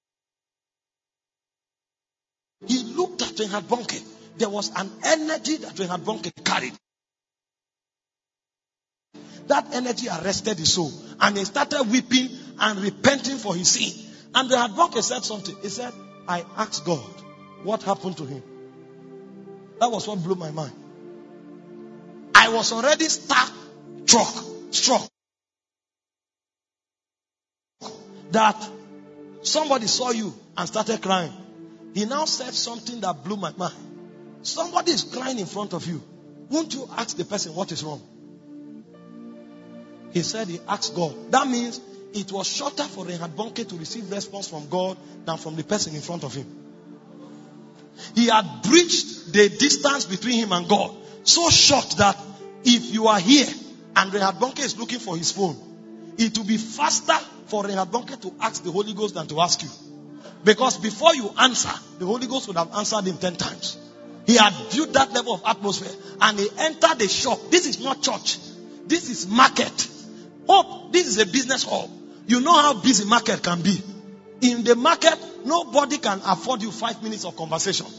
Speaker 1: he looked at Reinhard Bonnke, there was an energy that Reinhard Bonnke carried. That energy arrested his soul. And he started weeping and repenting for his sin. And Reinhard Bonnke said something. He said, I asked God what happened to him. That was what blew my mind. I was already stuck, struck, struck. That somebody saw you and started crying. He now said something that blew my mind. Somebody is crying in front of you. Won't you ask the person what is wrong? He said he asked God. That means it was shorter for Reinhard Bonnke to receive response from God than from the person in front of him. He had breached the distance between him and God. So short that if you are here and Reinhard Bonnke is looking for his phone, it will be faster for Reinhard Bonnke to ask the Holy Ghost than to ask you. Because before you answer, the Holy Ghost would have answered him ten times. He had built that level of atmosphere. And he entered the shop. This is not church. This is market. Oh, this is a business hall. You know how busy market can be. In the market, nobody can afford you five minutes of conversation.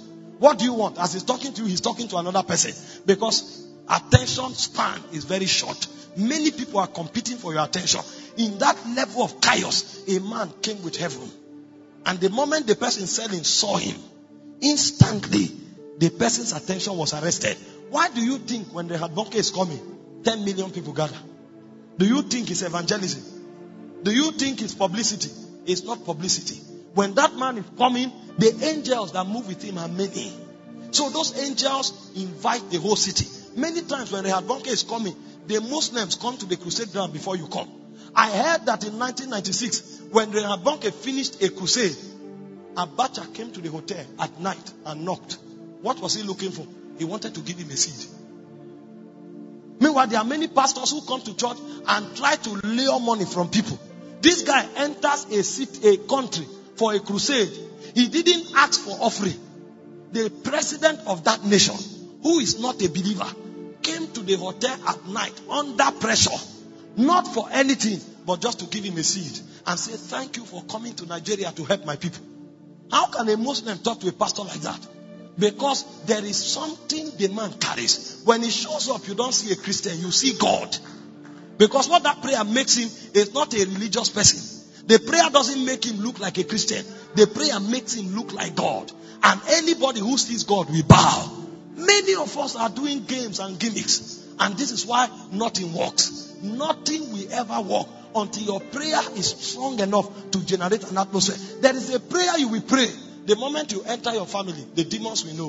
Speaker 1: What do you want? As he's talking to you, he's talking to another person. Because attention span is very short. Many people are competing for your attention. In that level of chaos, a man came with heaven. And the moment the person selling saw him, instantly, the person's attention was arrested. Why do you think when the Hadbonke is coming, ten million people gather? Do you think it's evangelism? Do you think it's publicity? It's not publicity. When that man is coming, the angels that move with him are many. So those angels invite the whole city. Many times when the Hadbonke is coming, the Muslims come to the crusade ground before you come. I heard that in nineteen ninety-six, when the Hadbonke finished a crusade, Abacha came to the hotel at night and knocked. What was he looking for? He wanted to give him a seed. Meanwhile, there are many pastors who come to church and try to lure money from people. This guy enters a city, a country for a crusade. He didn't ask for offering. The president of that nation, who is not a believer, came to the hotel at night under pressure. Not for anything, but just to give him a seed. And say, thank you for coming to Nigeria to help my people. How can a Muslim talk to a pastor like that? Because there is something the man carries. When he shows up, you don't see a Christian, you see God. Because what that prayer makes him is not a religious person. The prayer doesn't make him look like a Christian. The prayer makes him look like God. And anybody who sees God will bow. Many of us are doing games and gimmicks. And this is why nothing works. Nothing will ever work until your prayer is strong enough to generate an atmosphere. There is a prayer you will pray. The moment you enter your family, the demons will know.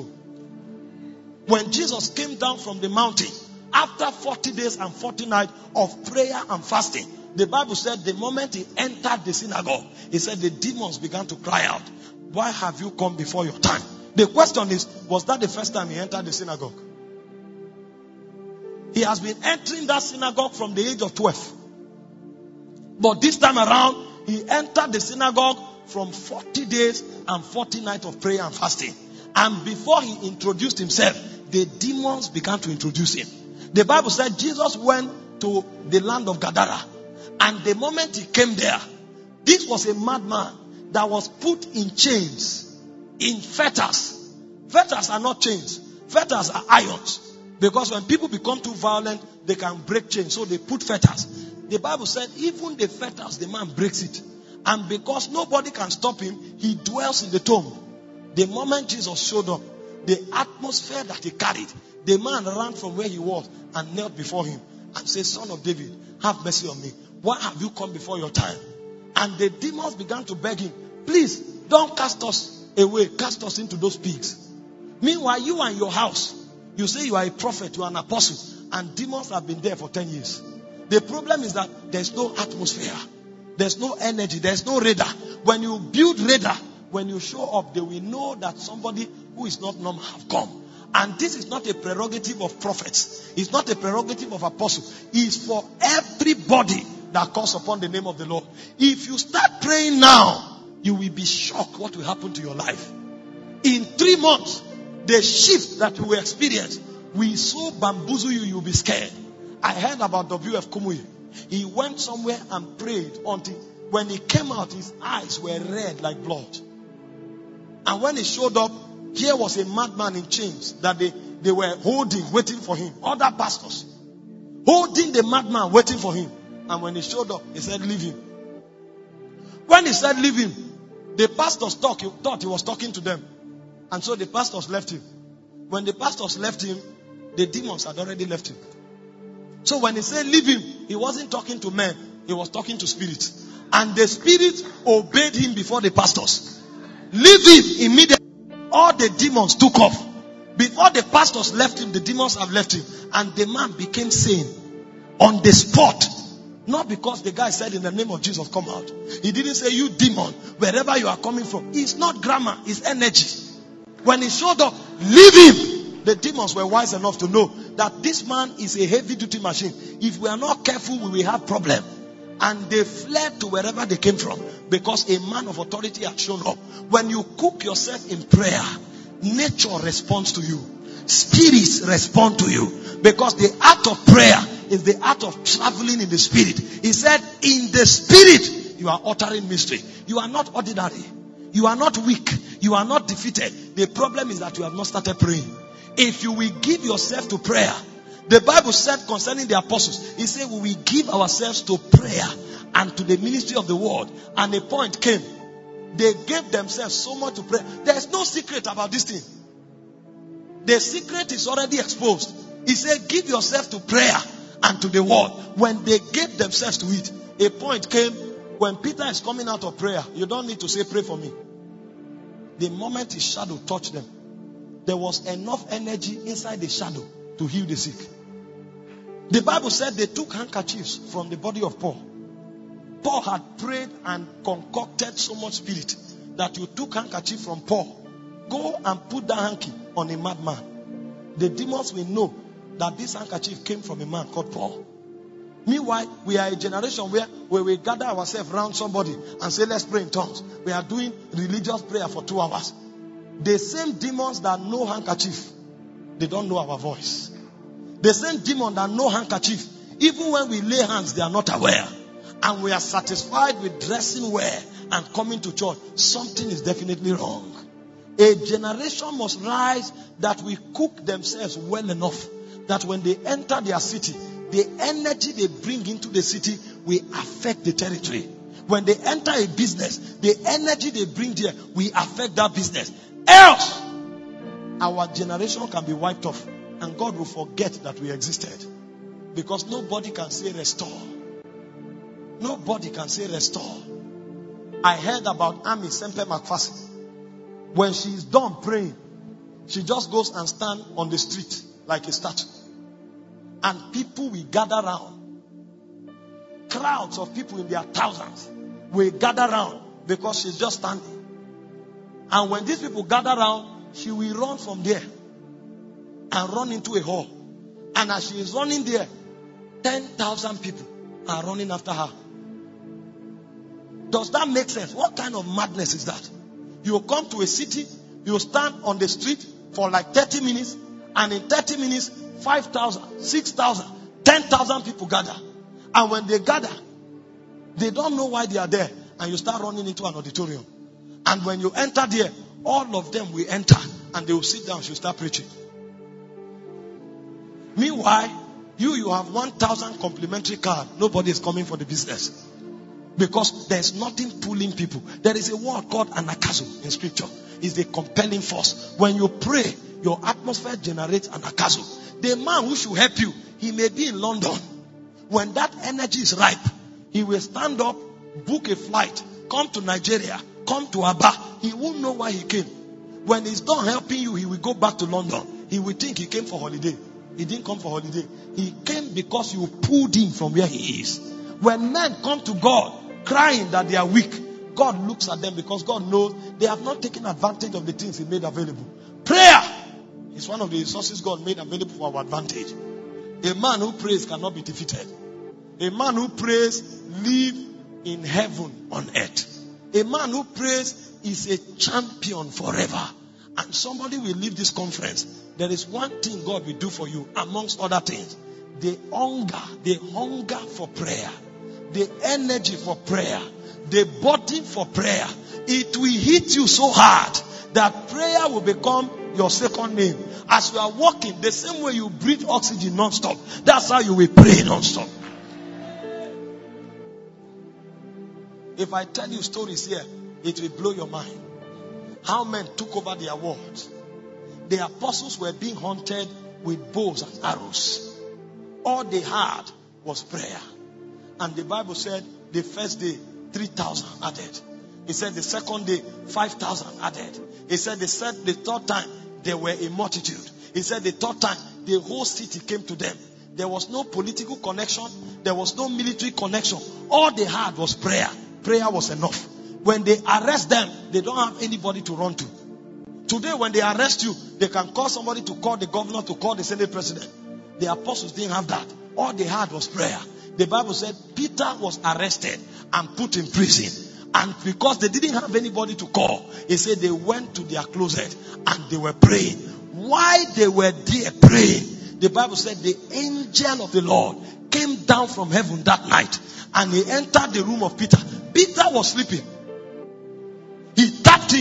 Speaker 1: When Jesus came down from the mountain, after forty days and forty nights of prayer and fasting, the Bible said the moment he entered the synagogue, he said the demons began to cry out, why have you come before your time? The question is, was that the first time he entered the synagogue? He has been entering that synagogue from the age of twelve. But this time around, he entered the synagogue from forty days and forty nights of prayer and fasting. And before he introduced himself, the demons began to introduce him. The Bible said Jesus went to the land of Gadara. And the moment he came there, this was a madman that was put in chains, in fetters. Fetters are not chains. Fetters are irons. Because when people become too violent, they can break chains. So they put fetters. The Bible said even the fetters, the man breaks it. And because nobody can stop him, he dwells in the tomb. The moment Jesus showed up, the atmosphere that he carried, the man ran from where he was and knelt before him and said, Son of David, have mercy on me. Why have you come before your time? And the demons began to beg him, please, don't cast us away. Cast us into those pigs. Meanwhile, you and your house, you say you are a prophet, you are an apostle, and demons have been there for ten years. The problem is that there's no atmosphere. There's no energy. There's no radar. When you build radar, when you show up, they will know that somebody who is not normal have come. And this is not a prerogative of prophets. It's not a prerogative of apostles. It's for everybody that calls upon the name of the Lord. If you start praying now, you will be shocked what will happen to your life. In three months, the shift that you will experience will so bamboozle you, you'll be scared. I heard about W F Kumuyi. He went somewhere and prayed until when he came out, his eyes were red like blood. And when he showed up, here was a madman in chains that they, they were holding, waiting for him. Other pastors holding the madman, waiting for him. And when he showed up, he said, leave him. When he said, leave him, the pastors thought he, thought he was talking to them. And so the pastors left him. When the pastors left him, the demons had already left him. So when he said leave him, he wasn't talking to men. He was talking to spirits. And the spirit obeyed him before the pastors. Leave him immediately. All the demons took off. Before the pastors left him, the demons have left him. And the man became sane on the spot. Not because the guy said in the name of Jesus, come out. He didn't say, you demon, wherever you are coming from. It's not grammar, it's energy. When he showed up, leave him. The demons were wise enough to know that this man is a heavy duty machine. If we are not careful, we will have problem. And they fled to wherever they came from because a man of authority had shown up. When you cook yourself in prayer, nature responds to you. Spirits respond to you. Because the art of prayer is the art of traveling in the spirit. He said, in the spirit, you are uttering mystery. You are not ordinary. You are not weak. You are not defeated. The problem is that you have not started praying. If you will give yourself to prayer, the Bible said concerning the apostles, it said we will give ourselves to prayer and to the ministry of the word. And a point came. They gave themselves so much to pray. There's no secret about this thing. The secret is already exposed. He said, give yourself to prayer and to the word. When they gave themselves to it, a point came when Peter is coming out of prayer. You don't need to say, pray for me. The moment his shadow touched them, there was enough energy inside the shadow to heal the sick. The Bible said they took handkerchiefs from the body of Paul. Paul had prayed and concocted so much spirit that you took handkerchief from Paul. Go and put that hanky on a madman. The demons will know that this handkerchief came from a man called Paul. Meanwhile, we are a generation where, where we gather ourselves around somebody and say, let's pray in tongues. We are doing religious prayer for two hours. The same demons that know handkerchief, they don't know our voice. The same demon that know handkerchief, even when we lay hands, they are not aware. And we are satisfied with dressing well and coming to church. Something is definitely wrong. A generation must rise that we cook themselves well enough that when they enter their city, the energy they bring into the city will affect the territory. When they enter a business, the energy they bring there will affect that business. Else, our generation can be wiped off and God will forget that we existed. Because nobody can say restore. Nobody can say restore. I heard about Amy Sempe McPherson. When she is done praying, she just goes and stand on the street like a statue. And people will gather around. Crowds of people in their thousands will gather around because she's just standing. And when these people gather around, she will run from there and run into a hall. And as she is running there, ten thousand people are running after her. Does that make sense? What kind of madness is that? You come to a city, you stand on the street for like thirty minutes, and in thirty minutes, five thousand, six thousand, ten thousand people gather. And when they gather, they don't know why they are there. And you start running into an auditorium. And when you enter there, all of them will enter and they will sit down, you start preaching. Meanwhile, you, you have one thousand complimentary card. Nobody is coming for the business. Because there's nothing pulling people. There is a word called anakazo in scripture. It's a compelling force. When you pray, your atmosphere generates anakazo. The man who should help you, he may be in London. When that energy is ripe, he will stand up, book a flight, come to Nigeria, come to Aba. He won't know why he came. When he's done helping you, he will go back to London. He will think he came for holiday. He didn't come for holiday. He came because you pulled him from where he is. When men come to God crying that they are weak, God looks at them because God knows they have not taken advantage of the things He made available. Prayer is one of the resources God made available for our advantage. A man who prays cannot be defeated. A man who prays lives in heaven on earth. A man who prays is a champion forever. And somebody will leave this conference. There is one thing God will do for you amongst other things. The hunger, the hunger for prayer. The energy for prayer, the body for prayer. It will hit you so hard that prayer will become your second name. As you are walking, the same way you breathe oxygen non-stop, that's how you will pray non-stop. If I tell you stories here, it will blow your mind. How men took over their world. The apostles were being hunted with bows and arrows. All they had was prayer. And the Bible said the first day, three thousand added. It said the second day, five thousand added. It said the, the third time, there were a multitude. It said the third time, the whole city came to them. There was no political connection. There was no military connection. All they had was prayer. Prayer was enough. When they arrest them, they don't have anybody to run to. Today, when they arrest you, they can call somebody to call the governor, to call the Senate president. The apostles didn't have that. All they had was prayer. The Bible said Peter was arrested and put in prison. And because they didn't have anybody to call, it said they went to their closet and they were praying. While they were there praying, the Bible said the angel of the Lord came down from heaven that night and he entered the room of Peter. Peter was sleeping. He tapped him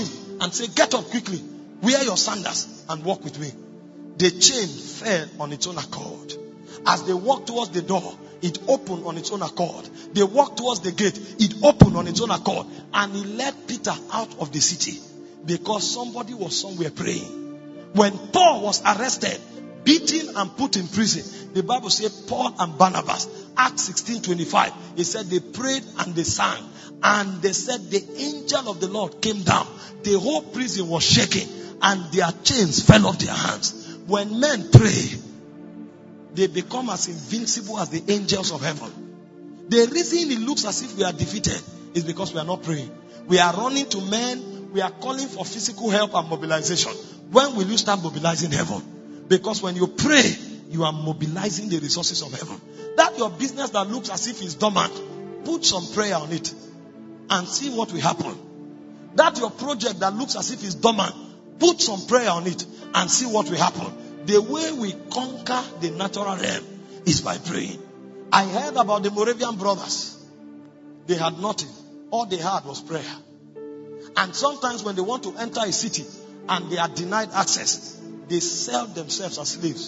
Speaker 1: and say, get up quickly, wear your sandals and walk with me. The chain fell on its own accord. As they walked towards the door, it opened on its own accord. They walked towards the gate, it opened on its own accord. And he led Peter out of the city because somebody was somewhere praying. When Paul was arrested, beaten and put in prison, the Bible says Paul and Barnabas, Acts sixteen twenty-five, he said they prayed and they sang. And they said the angel of the Lord came down. The whole prison was shaking and their chains fell off their hands. When men pray, they become as invincible as the angels of heaven. The reason it looks as if we are defeated is because we are not praying. We are running to men. We are calling for physical help and mobilization. When will you start mobilizing heaven? Because when you pray, you are mobilizing the resources of heaven. That your business that looks as if it's dormant, put some prayer on it and see what will happen. That your project that looks as if it's dormant, put some prayer on it and see what will happen. The way we conquer the natural realm is by praying. I heard about the Moravian brothers. They had nothing. All they had was prayer. And sometimes when they want to enter a city and they are denied access, they sell themselves as slaves.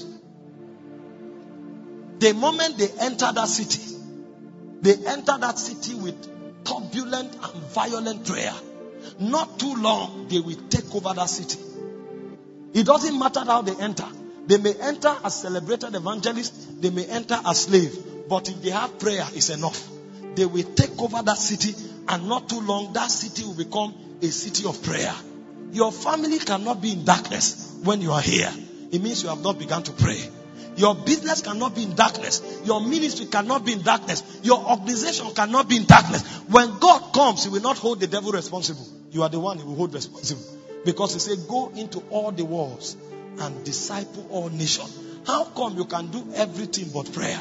Speaker 1: The moment they enter that city, they enter that city with turbulent and violent prayer. Not too long, they will take over that city. It doesn't matter how they enter. They may enter as celebrated evangelists. They may enter as slaves. But if they have prayer, it's enough. They will take over that city, and not too long, that city will become a city of prayer. Your family cannot be in darkness when you are here. It means you have not begun to pray. Your business cannot be in darkness. Your ministry cannot be in darkness. Your organization cannot be in darkness. When God comes, He will not hold the devil responsible. You are the one He will hold responsible. Because He said, go into all the worlds and disciple all nations. How come you can do everything but prayer?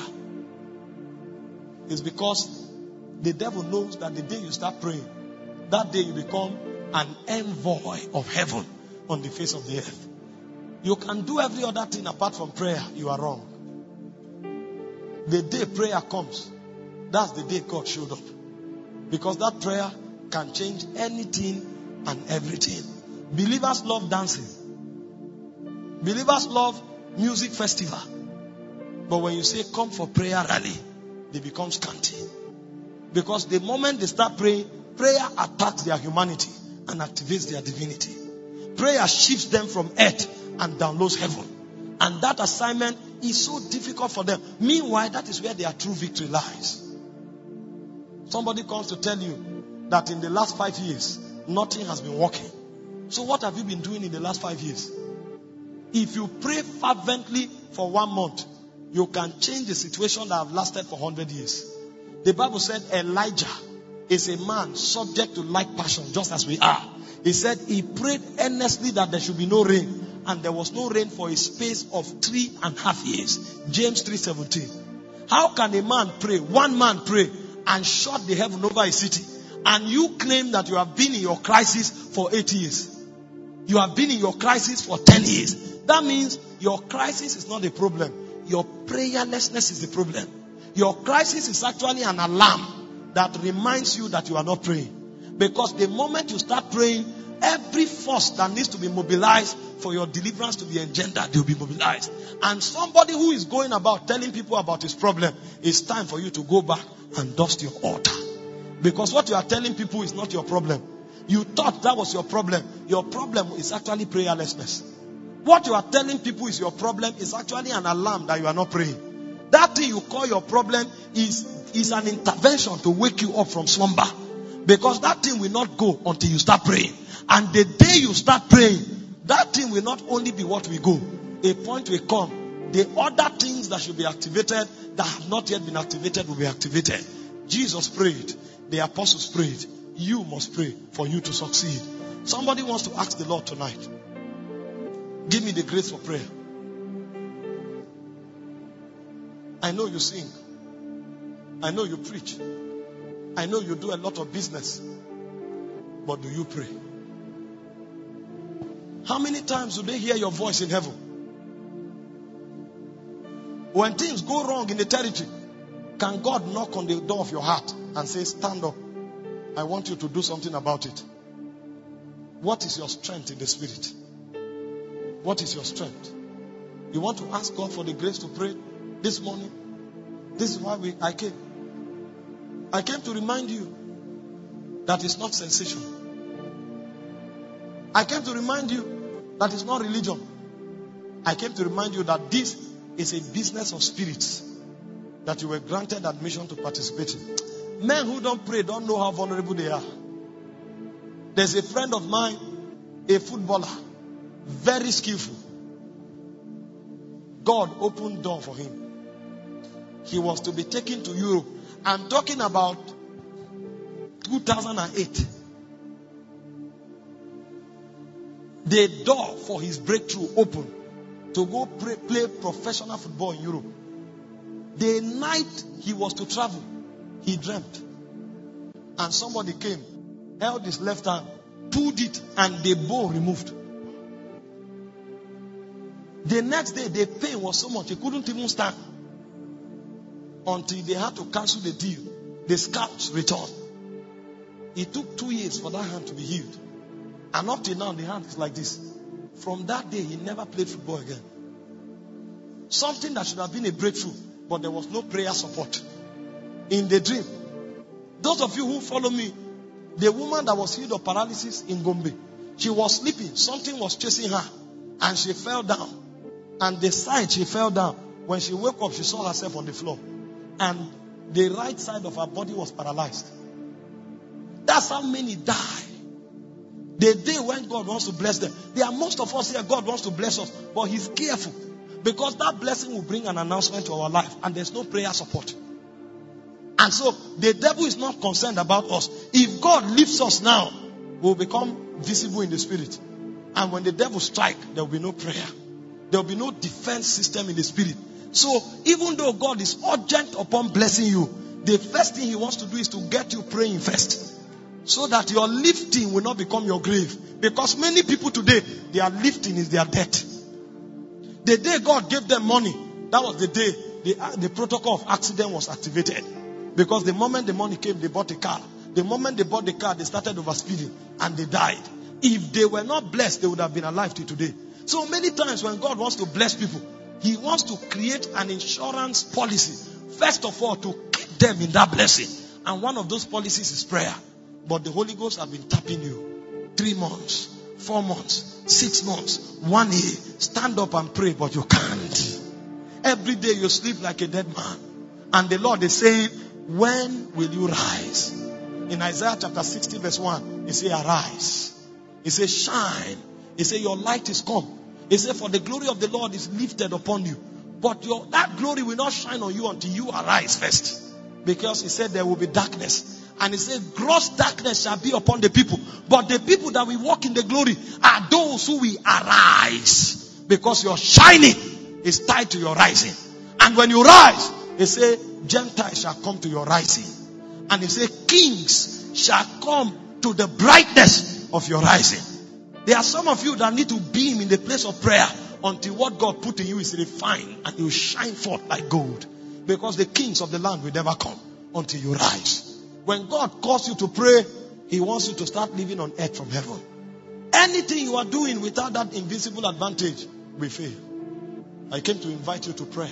Speaker 1: It's because the devil knows that the day you start praying, that day you become an envoy of heaven on the face of the earth. You can do every other thing apart from prayer. You are wrong. The day prayer comes, that's the day God showed up. Because that prayer can change anything and everything. Believers love dancing. Believers love music festival. But when you say come for prayer rally, they become scanty. Because the moment they start praying, prayer attacks their humanity and activates their divinity. Prayer shifts them from earth and downloads heaven. And that assignment is so difficult for them. Meanwhile, that is where their true victory lies. Somebody comes to tell you that in the last five years, nothing has been working. So what have you been doing in the last five years? If you pray fervently for one month, you can change the situation that have lasted for one hundred years. The Bible said Elijah is a man subject to like passion, just as we are. He said he prayed earnestly that there should be no rain, and there was no rain for a space of three and a half years. James three seventeen. How can a man pray, one man pray, and shut the heaven over a city, and you claim that you have been in your crisis for eight years? You have been in your crisis for ten years. That means your crisis is not a problem. Your prayerlessness is the problem. Your crisis is actually an alarm that reminds you that you are not praying. Because the moment you start praying, every force that needs to be mobilized for your deliverance to be engendered, they will be mobilized. And somebody who is going about telling people about his problem, it's time for you to go back and dust your altar. Because what you are telling people is not your problem. You thought that was your problem. Your problem is actually prayerlessness. What you are telling people is your problem is actually an alarm that you are not praying. That thing you call your problem is, is an intervention to wake you up from slumber. Because that thing will not go until you start praying. And the day you start praying, that thing will not only be what will go. A point will come. The other things that should be activated that have not yet been activated will be activated. Jesus prayed. The apostles prayed. You must pray for you to succeed. Somebody wants to ask the Lord tonight, give me the grace for prayer. I know you sing. I know you preach. I know you do a lot of business. But do you pray? How many times do they hear your voice in heaven? When things go wrong in the territory, can God knock on the door of your heart and say, stand up? I want you to do something about it. What is your strength in the spirit? What is your strength? You want to ask God for the grace to pray this morning? This is why we, I came. I came to remind you that it's not sensation. I came to remind you that it's not religion. I came to remind you that this is a business of spirits that you were granted admission to participate in. Men who don't pray don't know how vulnerable they are. There's a friend of mine, a footballer, very skillful. God opened door for him. He was to be taken to Europe. I'm talking about two thousand eight. The door for his breakthrough opened to go play, play professional football in Europe. The night he was to travel, he dreamt. And somebody came, held his left hand, pulled it, and the bone removed. The next day, the pain was so much, he couldn't even stand. Until they had to cancel the deal. The scouts returned. It took two years for that hand to be healed. And up till now, the hand is like this. From that day, he never played football again. Something that should have been a breakthrough, but there was no prayer support. In the dream, those of you who follow me, the woman that was healed of paralysis in Gombe, she was sleeping. Something was chasing her. And she fell down. And the side she fell down, when she woke up, she saw herself on the floor. And the right side of her body was paralyzed. That's how many die. The day when God wants to bless them. There are most of us here, God wants to bless us. But He's careful. Because that blessing will bring an announcement to our life. And there's no prayer support. And so, the devil is not concerned about us. If God lifts us now, we'll become visible in the spirit. And when the devil strikes, there will be no prayer. There will be no defense system in the spirit. So, even though God is urgent upon blessing you, the first thing He wants to do is to get you praying first. So that your lifting will not become your grave. Because many people today, their lifting is their death. The day God gave them money, that was the day the, the protocol of accident was activated. Because the moment the money came, they bought a car. The moment they bought the car, they started overspeeding and they died. If they were not blessed, they would have been alive till today. So many times when God wants to bless people, He wants to create an insurance policy. First of all, to keep them in that blessing. And one of those policies is prayer. But the Holy Ghost have been tapping you. Three months, four months, six months, one year. Stand up and pray, but you can't. Every day you sleep like a dead man. And the Lord is saying, when will you rise? In Isaiah chapter sixty verse one, He says, arise. He says, shine. He says, your light is come. He said, for the glory of the Lord is lifted upon you. But your, that glory will not shine on you until you arise first. Because He said there will be darkness. And He said, gross darkness shall be upon the people. But the people that will walk in the glory are those who will arise. Because your shining is tied to your rising. And when you rise, He said, Gentiles shall come to your rising. And He said, kings shall come to the brightness of your rising. There are some of you that need to beam in the place of prayer until what God put in you is refined and you shine forth like gold. Because the kings of the land will never come until you rise. When God calls you to pray, He wants you to start living on earth from heaven. Anything you are doing without that invisible advantage will fail. I came to invite you to prayer.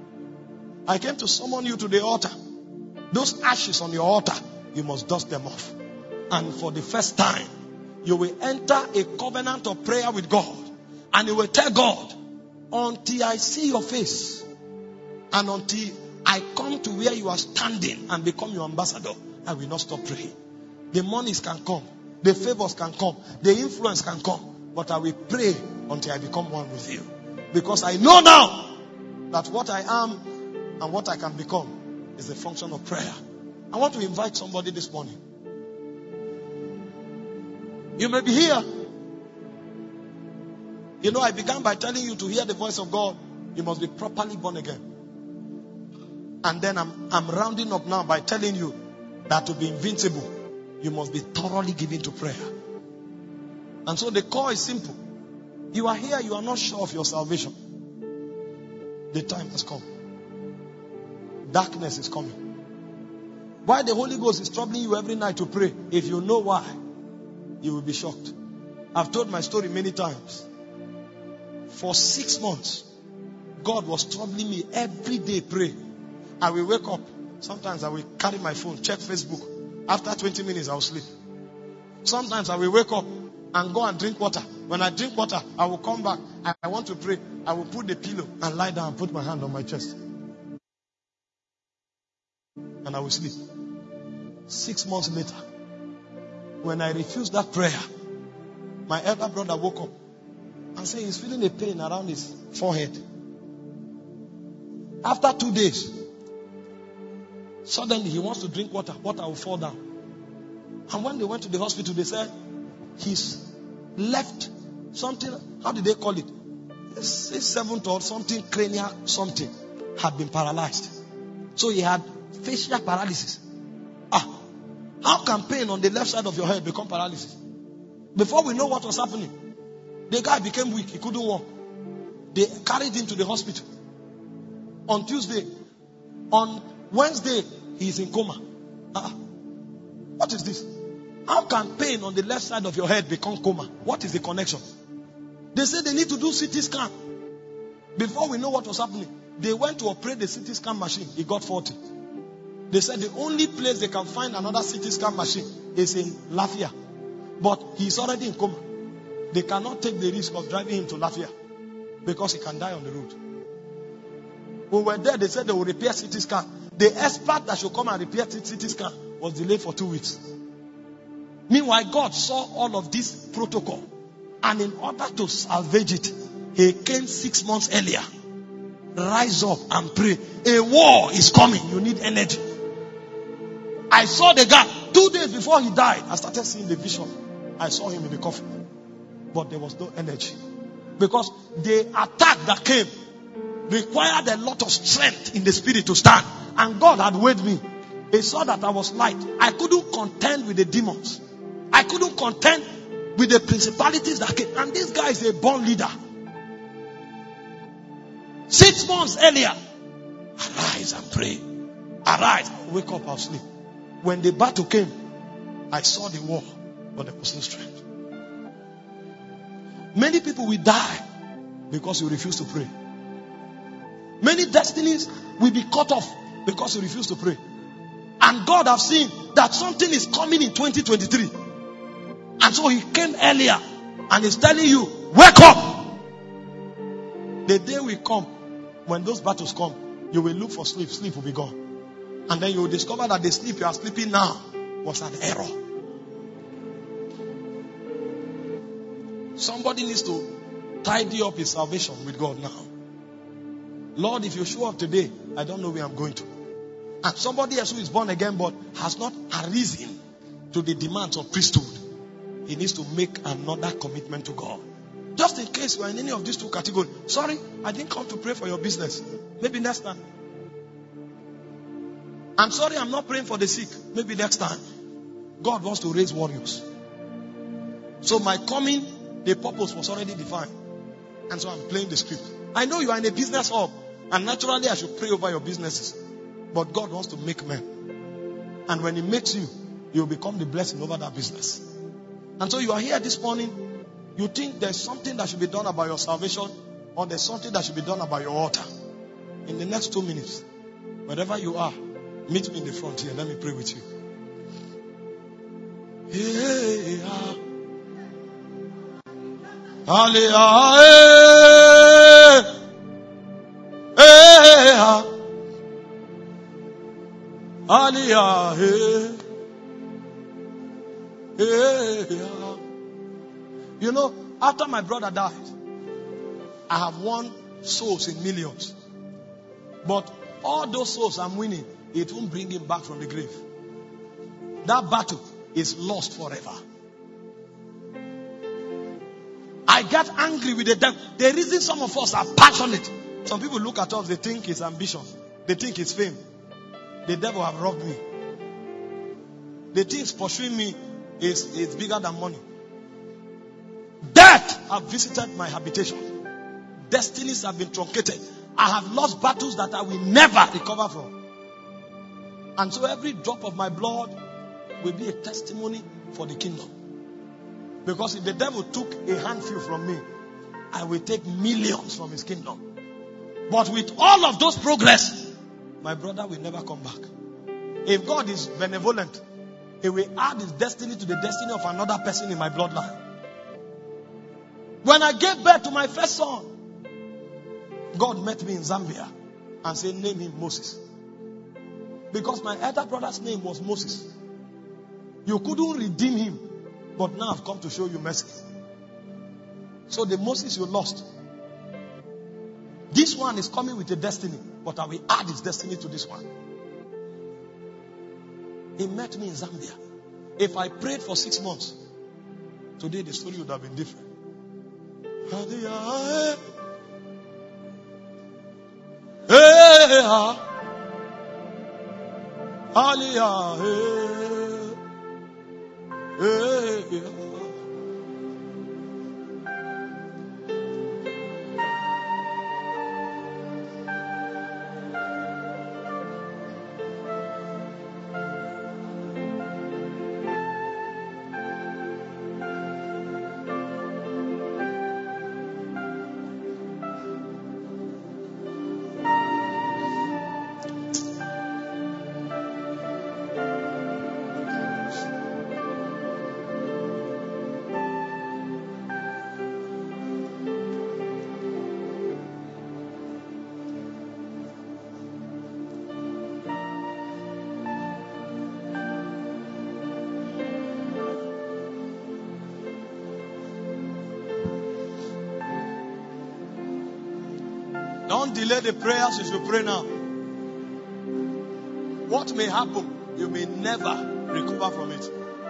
Speaker 1: I came to summon you to the altar. Those ashes on your altar, you must dust them off. And for the first time, you will enter a covenant of prayer with God. And you will tell God, until I see your face, and until I come to where you are standing and become your ambassador, I will not stop praying. The monies can come. The favors can come. The influence can come. But I will pray until I become one with you. Because I know now that what I am and what I can become is the function of prayer. I want to invite somebody this morning. You may be here. You know, I began by telling you to hear the voice of God. You must be properly born again. And then I'm, I'm rounding up now by telling you that to be invincible, you must be thoroughly given to prayer. And so the call is simple. You are here, you are not sure of your salvation. The time has come. Darkness is coming. Why the Holy Ghost is troubling you every night to pray? If you know why, you will be shocked. I've told my story many times. For six months, God was troubling me every day. Pray. I will wake up. Sometimes I will carry my phone, check Facebook. After twenty minutes, I will sleep. Sometimes I will wake up and go and drink water. When I drink water, I will come back. I, I want to pray. I will put the pillow and lie down and put my hand on my chest. And I will sleep. Six months later, when I refused that prayer, my elder brother woke up and said he's feeling a pain around his forehead. After two days, suddenly he wants to drink water. Water will fall down. And when they went to the hospital, they said his left something, how did they call it? It's seventh or something, cranial something, had been paralyzed. So he had facial paralysis. Ah, how can pain on the left side of your head become paralysis? Before we know what was happening, the guy became weak. He couldn't walk. They carried him to the hospital. On Tuesday, on Wednesday, he is in coma. Ah, what is this? How can pain on the left side of your head become coma? What is the connection? They said they need to do C T scan. Before we know what was happening, they went to operate the C T scan machine. He got faulty. They said the only place they can find another C T scan machine is in Lafia. But he's already in coma. They cannot take the risk of driving him to Lafia because he can die on the road. When we were there, they said they will repair C T scan. The expert that should come and repair C T scan was delayed for two weeks. Meanwhile, God saw all of this protocol. And in order to salvage it, he came six months earlier. Rise up and pray. A war is coming. You need energy. I saw the guy two days before he died. I started seeing the vision. I saw him in the coffin. But there was no energy. Because the attack that came required a lot of strength in the spirit to stand. And God had weighed me. He saw that I was light. I couldn't contend with the demons. I couldn't contend with the principalities that came. And this guy is a born leader. Six months earlier, arise and pray. Arise. Wake up, I'll sleep. When the battle came, I saw the war, but there was no strength. Many people will die because you refuse to pray. Many destinies will be cut off because you refuse to pray. And God has seen that something is coming in twenty twenty-three. And so he came earlier and is telling you, wake up. The day will come, when those battles come, you will look for sleep. Sleep will be gone. And then you will discover that the sleep you are sleeping now was an error. Somebody needs to tidy up his salvation with God now. Lord, if you show up today, I don't know where I'm going to. And somebody else who is born again but has not arisen to the demands of priesthood, he needs to make another commitment to God. Just in case you are in any of these two categories. Sorry, I didn't come to pray for your business. Maybe next time. I'm sorry, I'm not praying for the sick. Maybe next time. God wants to raise warriors. So my coming, the purpose was already defined. And so I'm playing the script. I know you are in a business hub. And naturally I should pray over your businesses. But God wants to make men. And when he makes you, you will become the blessing over that business. And so you are here this morning. You think there's something that should be done about your salvation, or there's something that should be done about your altar. In the next two minutes, wherever you are, meet me in the front here. Let me pray with you. Hey, you know, after my brother died, I have won souls in millions. But all those souls I'm winning, it won't bring him back from the grave. That battle is lost forever. I get angry with the devil. The reason some of us are passionate. Some people look at us, they think it's ambition. They think it's fame. The devil have robbed me. The things pursuing me is, is bigger than money. Death have visited my habitation. Destinies have been truncated. I have lost battles that I will never recover from. And so every drop of my blood will be a testimony for the kingdom. Because if the devil took a handful from me, I will take millions from his kingdom. But with all of those progress, my brother will never come back. If God is benevolent, he will add his destiny to the destiny of another person in my bloodline. When I gave birth to my first son, God met me in Zambia and said, name him Moses. Because my elder brother's name was Moses. You couldn't redeem him, but now I've come to show you mercy. So the Moses you lost, this one is coming with a destiny, but I will add his destiny to this one. He met me in Zambia. If I prayed for six months, today the story would have been different. Don't delay the prayers if you pray now. What may happen, you may never recover from it.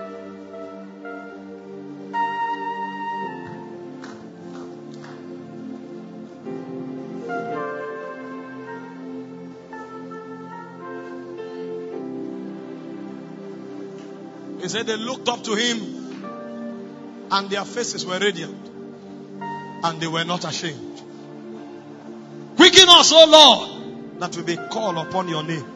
Speaker 1: He said they looked up to him and their faces were radiant and they were not ashamed. Quicken us, O Lord, that we may call upon your name.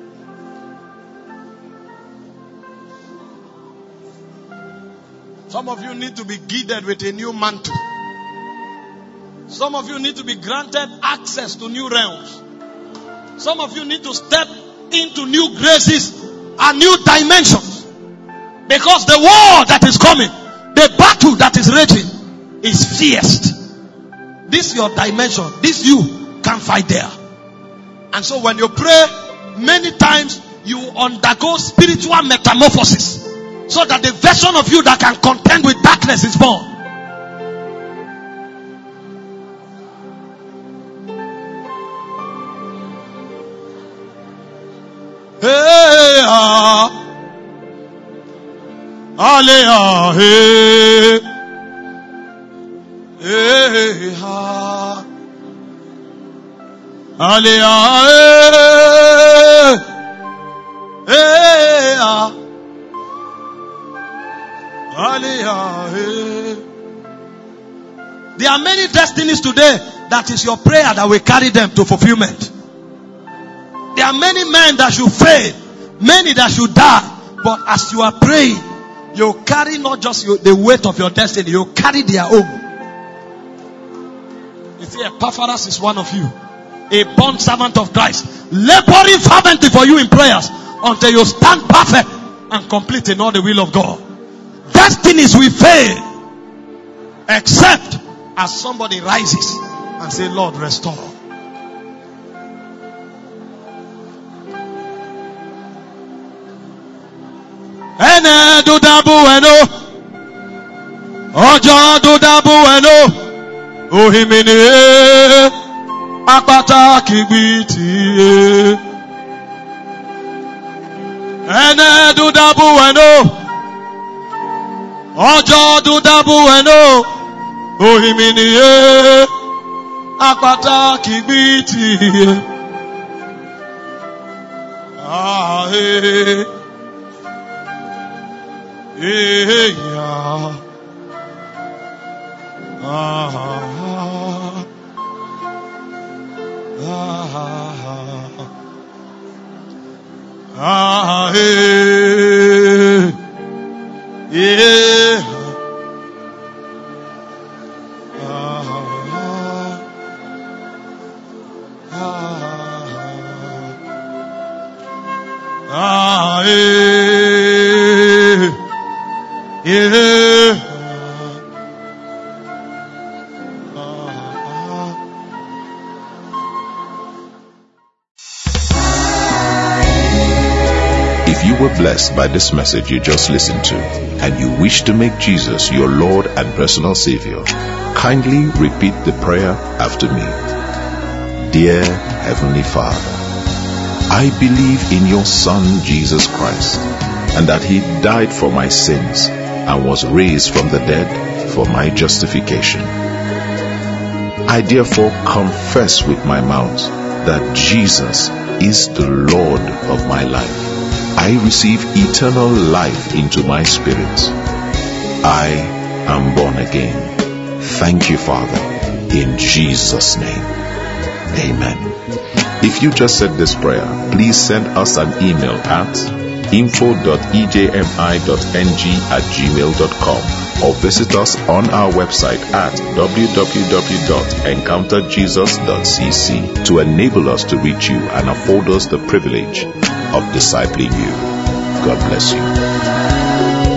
Speaker 1: Some of you need to be girded with a new mantle. Some of you need to be granted access to new realms. Some of you need to step into new graces and new dimensions. Because the war that is coming, the battle that is raging, is fierce. This your dimension. This you can't fight there. And so when you pray, many times you undergo spiritual metamorphosis, so that the version of you that can contend with darkness is born. Hey, ah, Alea, hey, hey, ah. Alea, eh, eh, ah. Alea, eh. There are many destinies today that is your prayer that will carry them to fulfillment. There are many men that should fail, many that should die, but as you are praying, you carry not just your, the weight of your destiny, you carry their own. You see, Epaphras is one of you. A bond servant of Christ, laboring fervently for you in prayers until you stand perfect and complete in all the will of God. Destinies will fail except as somebody rises and say, Lord, restore. Ene do dabu eno, ojo do dabu eno, ohimini. Apata kibiti ene do dabu eno ojo do dabu eno ohimini e apata kibiti ah eh eh ya ah ah ah eh yeah Ah, eh, yeah.
Speaker 2: If you were blessed by this message you just listened to, and you wish to make Jesus your Lord and personal Savior, kindly repeat the prayer after me. Dear Heavenly Father, I believe in your Son Jesus Christ, and that He died for my sins and was raised from the dead for my justification. I therefore confess with my mouth that Jesus is the Lord of my life. I receive eternal life into my spirit. I am born again. Thank you, Father, in Jesus' name. Amen. If you just said this prayer, please send us an email at info dot e j m i dot n g at gmail dot com or visit us on our website at w w w dot encounter jesus dot c c to enable us to reach you and afford us the privilege of discipling you. God bless you.